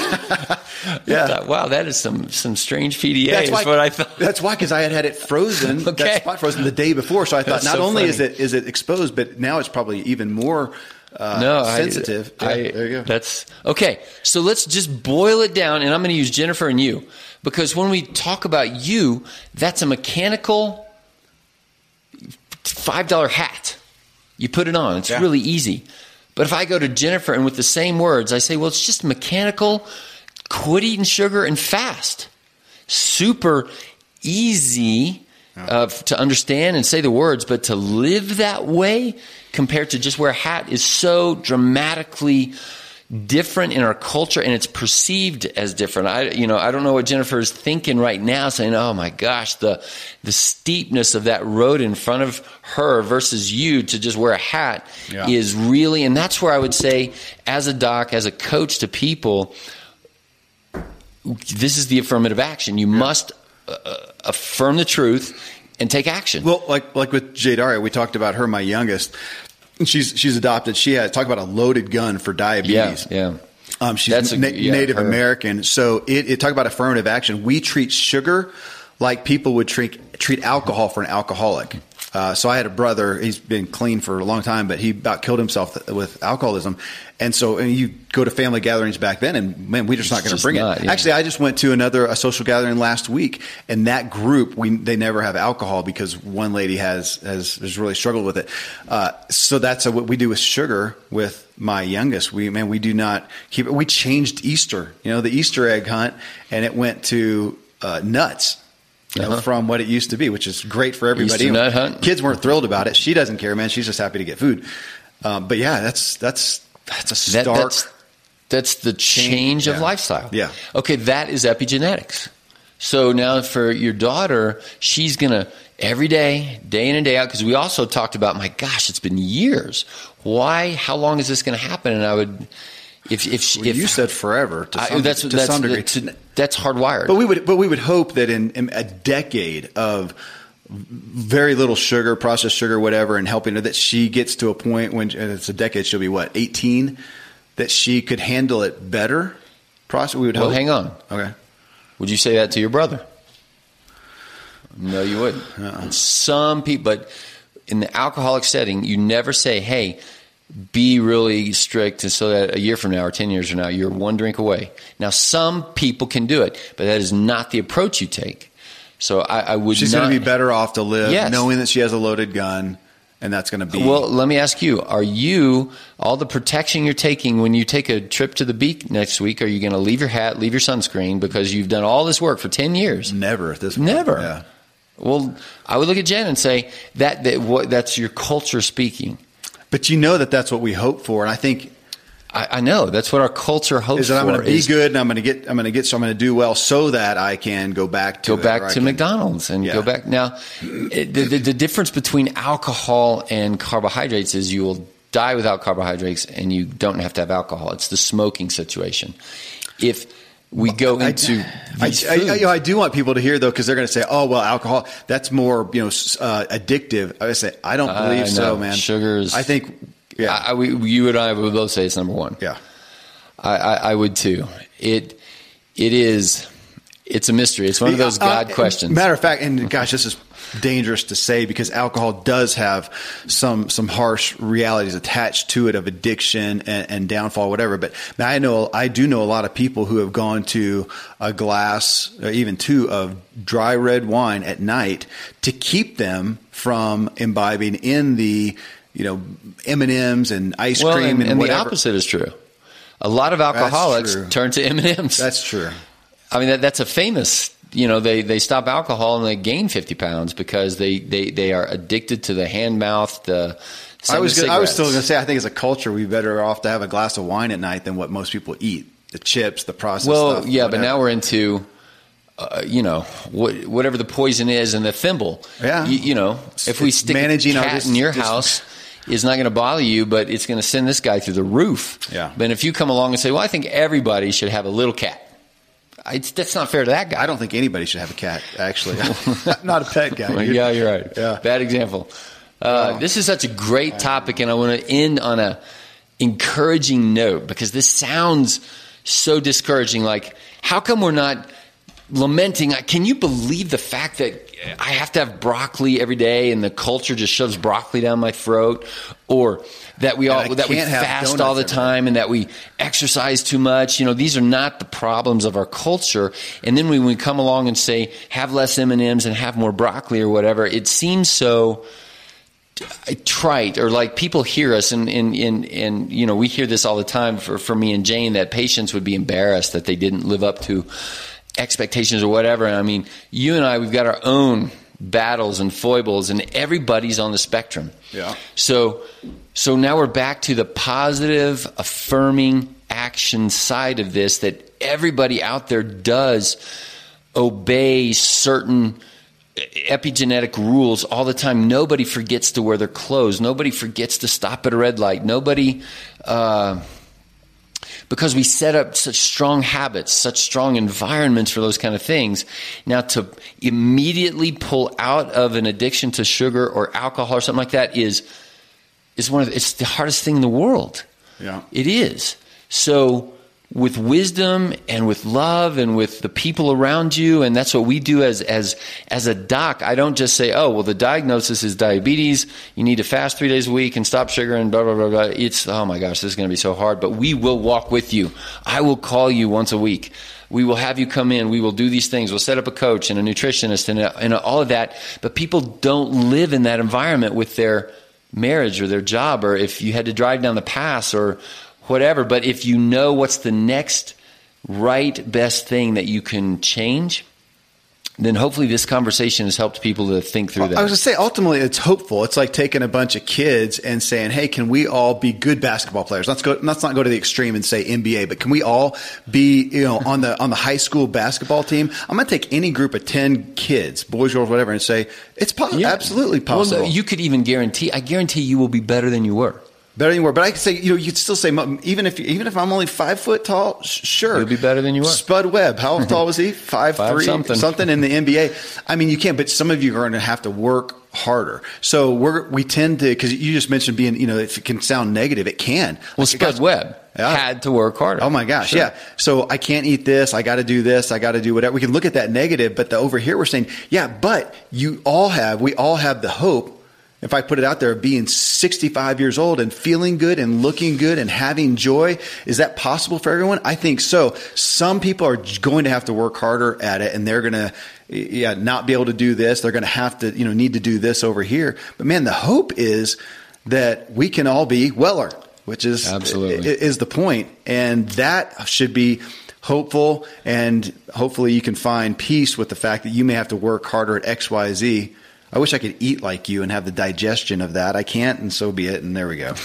yeah. I thought, wow, that is some some strange P D A. That's is why. what I thought. That's why, because I had had it frozen. Okay. That spot frozen the day before. So I thought That's not so only is funny. it is it exposed, but now it's probably even more uh, No, I- sensitive. I, Yeah, there you go. That's okay. So let's just boil it down, and I'm going to use Jennifer and you, because when we talk about you, that's a mechanical five dollar hat. You put it on. It's Yeah. really easy. But if I go to Jennifer and with the same words, I say, well, it's just mechanical, quit eating sugar and fast. Super easy uh, to understand and say the words, but to live that way compared to just wear a hat is so dramatically different in our culture, and it's perceived as different. I, you know, I don't know what Jennifer is thinking right now, saying, "Oh my gosh, the the steepness of that road in front of her versus you to just wear a hat Yeah. is really." And that's where I would say, as a doc, as a coach to people, this is the affirmative action. You must uh, affirm the truth and take action. Well, like like with Jadaria, we talked about her, my youngest. She's she's adopted. She had talk about a loaded gun for diabetes. yeah, yeah. Um, she's That's a- na- yeah, Native her. American. So it, it talk about affirmative action. We treat sugar like people would treat treat alcohol for an alcoholic. Uh, so I had a brother. He's been clean for a long time, but he about killed himself with alcoholism. And so and you go to family gatherings back then, and man, we're just not going to bring not, it. Yeah. Actually, I just went to another a social gathering last week, and that group we they never have alcohol because one lady has has, has really struggled with it. Uh, so that's a, what we do with sugar with my youngest. We man, we do not keep it. We changed Easter, you know, the Easter egg hunt, and it went to uh, nuts. You know, uh-huh. from what it used to be, which is great for everybody. Easter nut hunt. Kids weren't thrilled about it. She doesn't care, man. She's just happy to get food. Um, but yeah, that's that's that's a stark. That, that's, that's the change of yeah. lifestyle. Yeah. Okay, that is epigenetics. So now for your daughter, she's gonna every day, day in and day out. Because we also talked about, my gosh, it's been years. Why? How long is this going to happen? And I would. If if, she, well, if you said forever to some, I, that's, to that's, some degree, that's, that's hardwired. But we would but we would hope that in, in a decade of very little sugar, processed sugar, whatever, and helping her, that she gets to a point when and it's a decade, she'll be what, eighteen, that she could handle it better. Process. We would well, hope. hang on. Okay. Would you say that to your brother? No, you wouldn't. Uh-uh. Some people, but in the alcoholic setting, you never say, "Hey, be really strict so that a year from now or ten years from now, you're one drink away." Now, some people can do it, but that is not the approach you take. So I, I would She's not. going to be better off to live Yes. knowing that she has a loaded gun, and that's going to be. Well, let me ask you, are you, all the protection you're taking when you take a trip to the beach next week, are you going to leave your hat, leave your sunscreen because you've done all this work for ten years? Never at this point. Never. Yeah. Well, I would look at Jen and say, that, that what, that's your culture speaking. But you know that that's what we hope for, and I think I, I know that's what our culture hopes is that I'm for. going to be good, and I'm going to get, I'm going to get, so I'm going to do well, so that I can go back to go back it, to can, McDonald's and yeah. go back. Now, it, the, the, the difference between alcohol and carbohydrates is you will die without carbohydrates, and you don't have to have alcohol. It's the smoking situation. If we go into I, these I, I, foods, you know, I do want people to hear, though, because they're going to say, "Oh, well, alcohol, that's more, you know, uh, addictive." I would say, I don't believe I so, know. man. Sugars. I think, yeah, I, I, we, you and I would both say it's number one. yeah. I, I, I would too. It, it is. It's a mystery. It's one of those God uh, questions. Matter of fact, and gosh, this is dangerous to say because alcohol does have some some harsh realities attached to it of addiction and, and downfall, whatever. But I know I do know a lot of people who have gone to a glass or even two of dry red wine at night to keep them from imbibing in the, you know, M and M's and ice well, cream and, and, and the whatever. opposite is true. A lot of alcoholics turn to M and M's. That's true. I mean, that, that's a famous, you know, they, they stop alcohol and they gain fifty pounds because they, they, they are addicted to the hand mouth, the I was gonna, I was still going to say, I think as a culture, we're better off to have a glass of wine at night than what most people eat. The chips, the processed well, stuff. yeah, whatever. but now we're into, uh, you know, what, whatever the poison is and the thimble. Yeah. You, you know, if we It's stick managing a our cat dis- in your dis- house, is not going to bother you, but it's going to send this guy through the roof. Yeah. But if you come along and say, well, I think everybody should have a little cat. I, that's not fair to that guy. I don't think anybody should have a cat, actually. I'm not a pet guy. Well, yeah, you're right. Yeah. Bad example. Uh, Oh. This is such a great topic, and I want to end on a encouraging note because this sounds so discouraging. Like, how come we're not lamenting? Can you believe the fact that I have to have broccoli every day, and the culture just shoves broccoli down my throat, or that we all And I that we can't have fast donuts all the every day. time, and that we exercise too much? You know, these are not the problems of our culture. And then when we come along and say have less M and M's and have more broccoli or whatever, it seems so trite, or like people hear us and, and, and, and, you know, we hear this all the time for, for me and Jane, that patients would be embarrassed that they didn't live up to expectations or whatever. And I mean, you and I, we've got our own battles and foibles, and everybody's on the spectrum. Yeah. So, so now we're back to the positive, affirming action side of this, that everybody out there does obey certain epigenetic rules all the time. Nobody forgets to wear their clothes. Nobody forgets to stop at a red light. Nobody, uh, because we set up such strong habits, such strong environments for those kind of things. Now, to immediately pull out of an addiction to sugar or alcohol or something like that is is one of the, it's the hardest thing in the world. Yeah. It is. So with wisdom and with love and with the people around you. And that's what we do as, as, as a doc. I don't just say, oh, well, the diagnosis is diabetes. You need to fast three days a week and stop sugar and blah, blah, blah, blah. It's, oh my gosh, this is going to be so hard, but we will walk with you. I will call you once a week. We will have you come in. We will do these things. We'll set up a coach and a nutritionist and, a, and a, all of that. But people don't live in that environment with their marriage or their job, or if you had to drive down the pass or whatever. But if you know what's the next right best thing that you can change, then hopefully this conversation has helped people to think through that. I was going to say, ultimately, it's hopeful. It's like taking a bunch of kids and saying, hey, can we all be good basketball players? Let's go, let's not go to the extreme and say N B A, but can we all be, you know, on the, on the high school basketball team? I'm going to take any group of ten kids, boys, girls, whatever, and say, it's po- yeah. absolutely possible. Well, no, you could even guarantee, I guarantee you will be better than you were. Better than you were, but I could say, you know, you'd still say, even if even if I'm only five foot tall, sh- sure, you'll be better than you were. Spud Webb, how tall was he? Five, Five three, something. something in the N B A. I mean, you can, but some of you are going to have to work harder. So we're we tend to, because you just mentioned being, you know, if it can sound negative, it can. Well, like, Spud guys, Webb yeah. had to work harder. Oh my gosh, sure. yeah. So I can't eat this. I got to do this. I got to do whatever. We can look at that negative, but the over here we're saying, yeah, but you all have, we all have the hope. If I put it out there, being sixty-five years old and feeling good and looking good and having joy, is that possible for everyone? I think so. Some people are going to have to work harder at it, and they're going to, yeah, not be able to do this. They're going to have to, you know, need to do this over here. But man, the hope is that we can all be weller, which is absolutely is the point, and that should be hopeful. And hopefully, you can find peace with the fact that you may have to work harder at X, Y, Z. I wish I could eat like you and have the digestion of that. I can't, and so be it, and there we go.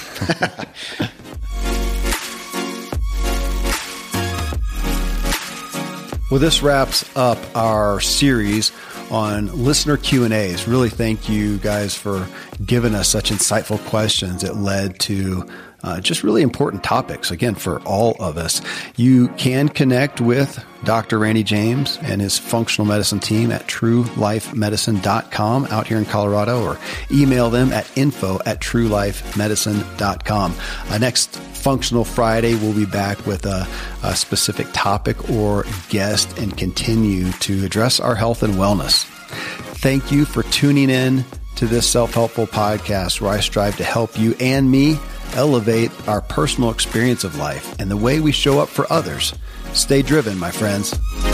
Well, this wraps up our series on listener Q and A's. Really thank you guys for giving us such insightful questions. It led to uh, just really important topics, again, for all of us. You can connect with Doctor Randy James and his functional medicine team at true life medicine dot com out here in Colorado, or email them at info at true life medicine dot com. Uh, next Functional Friday, we'll be back with a, a specific topic or guest and continue to address our health and wellness. Thank you for tuning in to this self-helpful podcast where I strive to help you and me elevate our personal experience of life and the way we show up for others. Stay driven, my friends.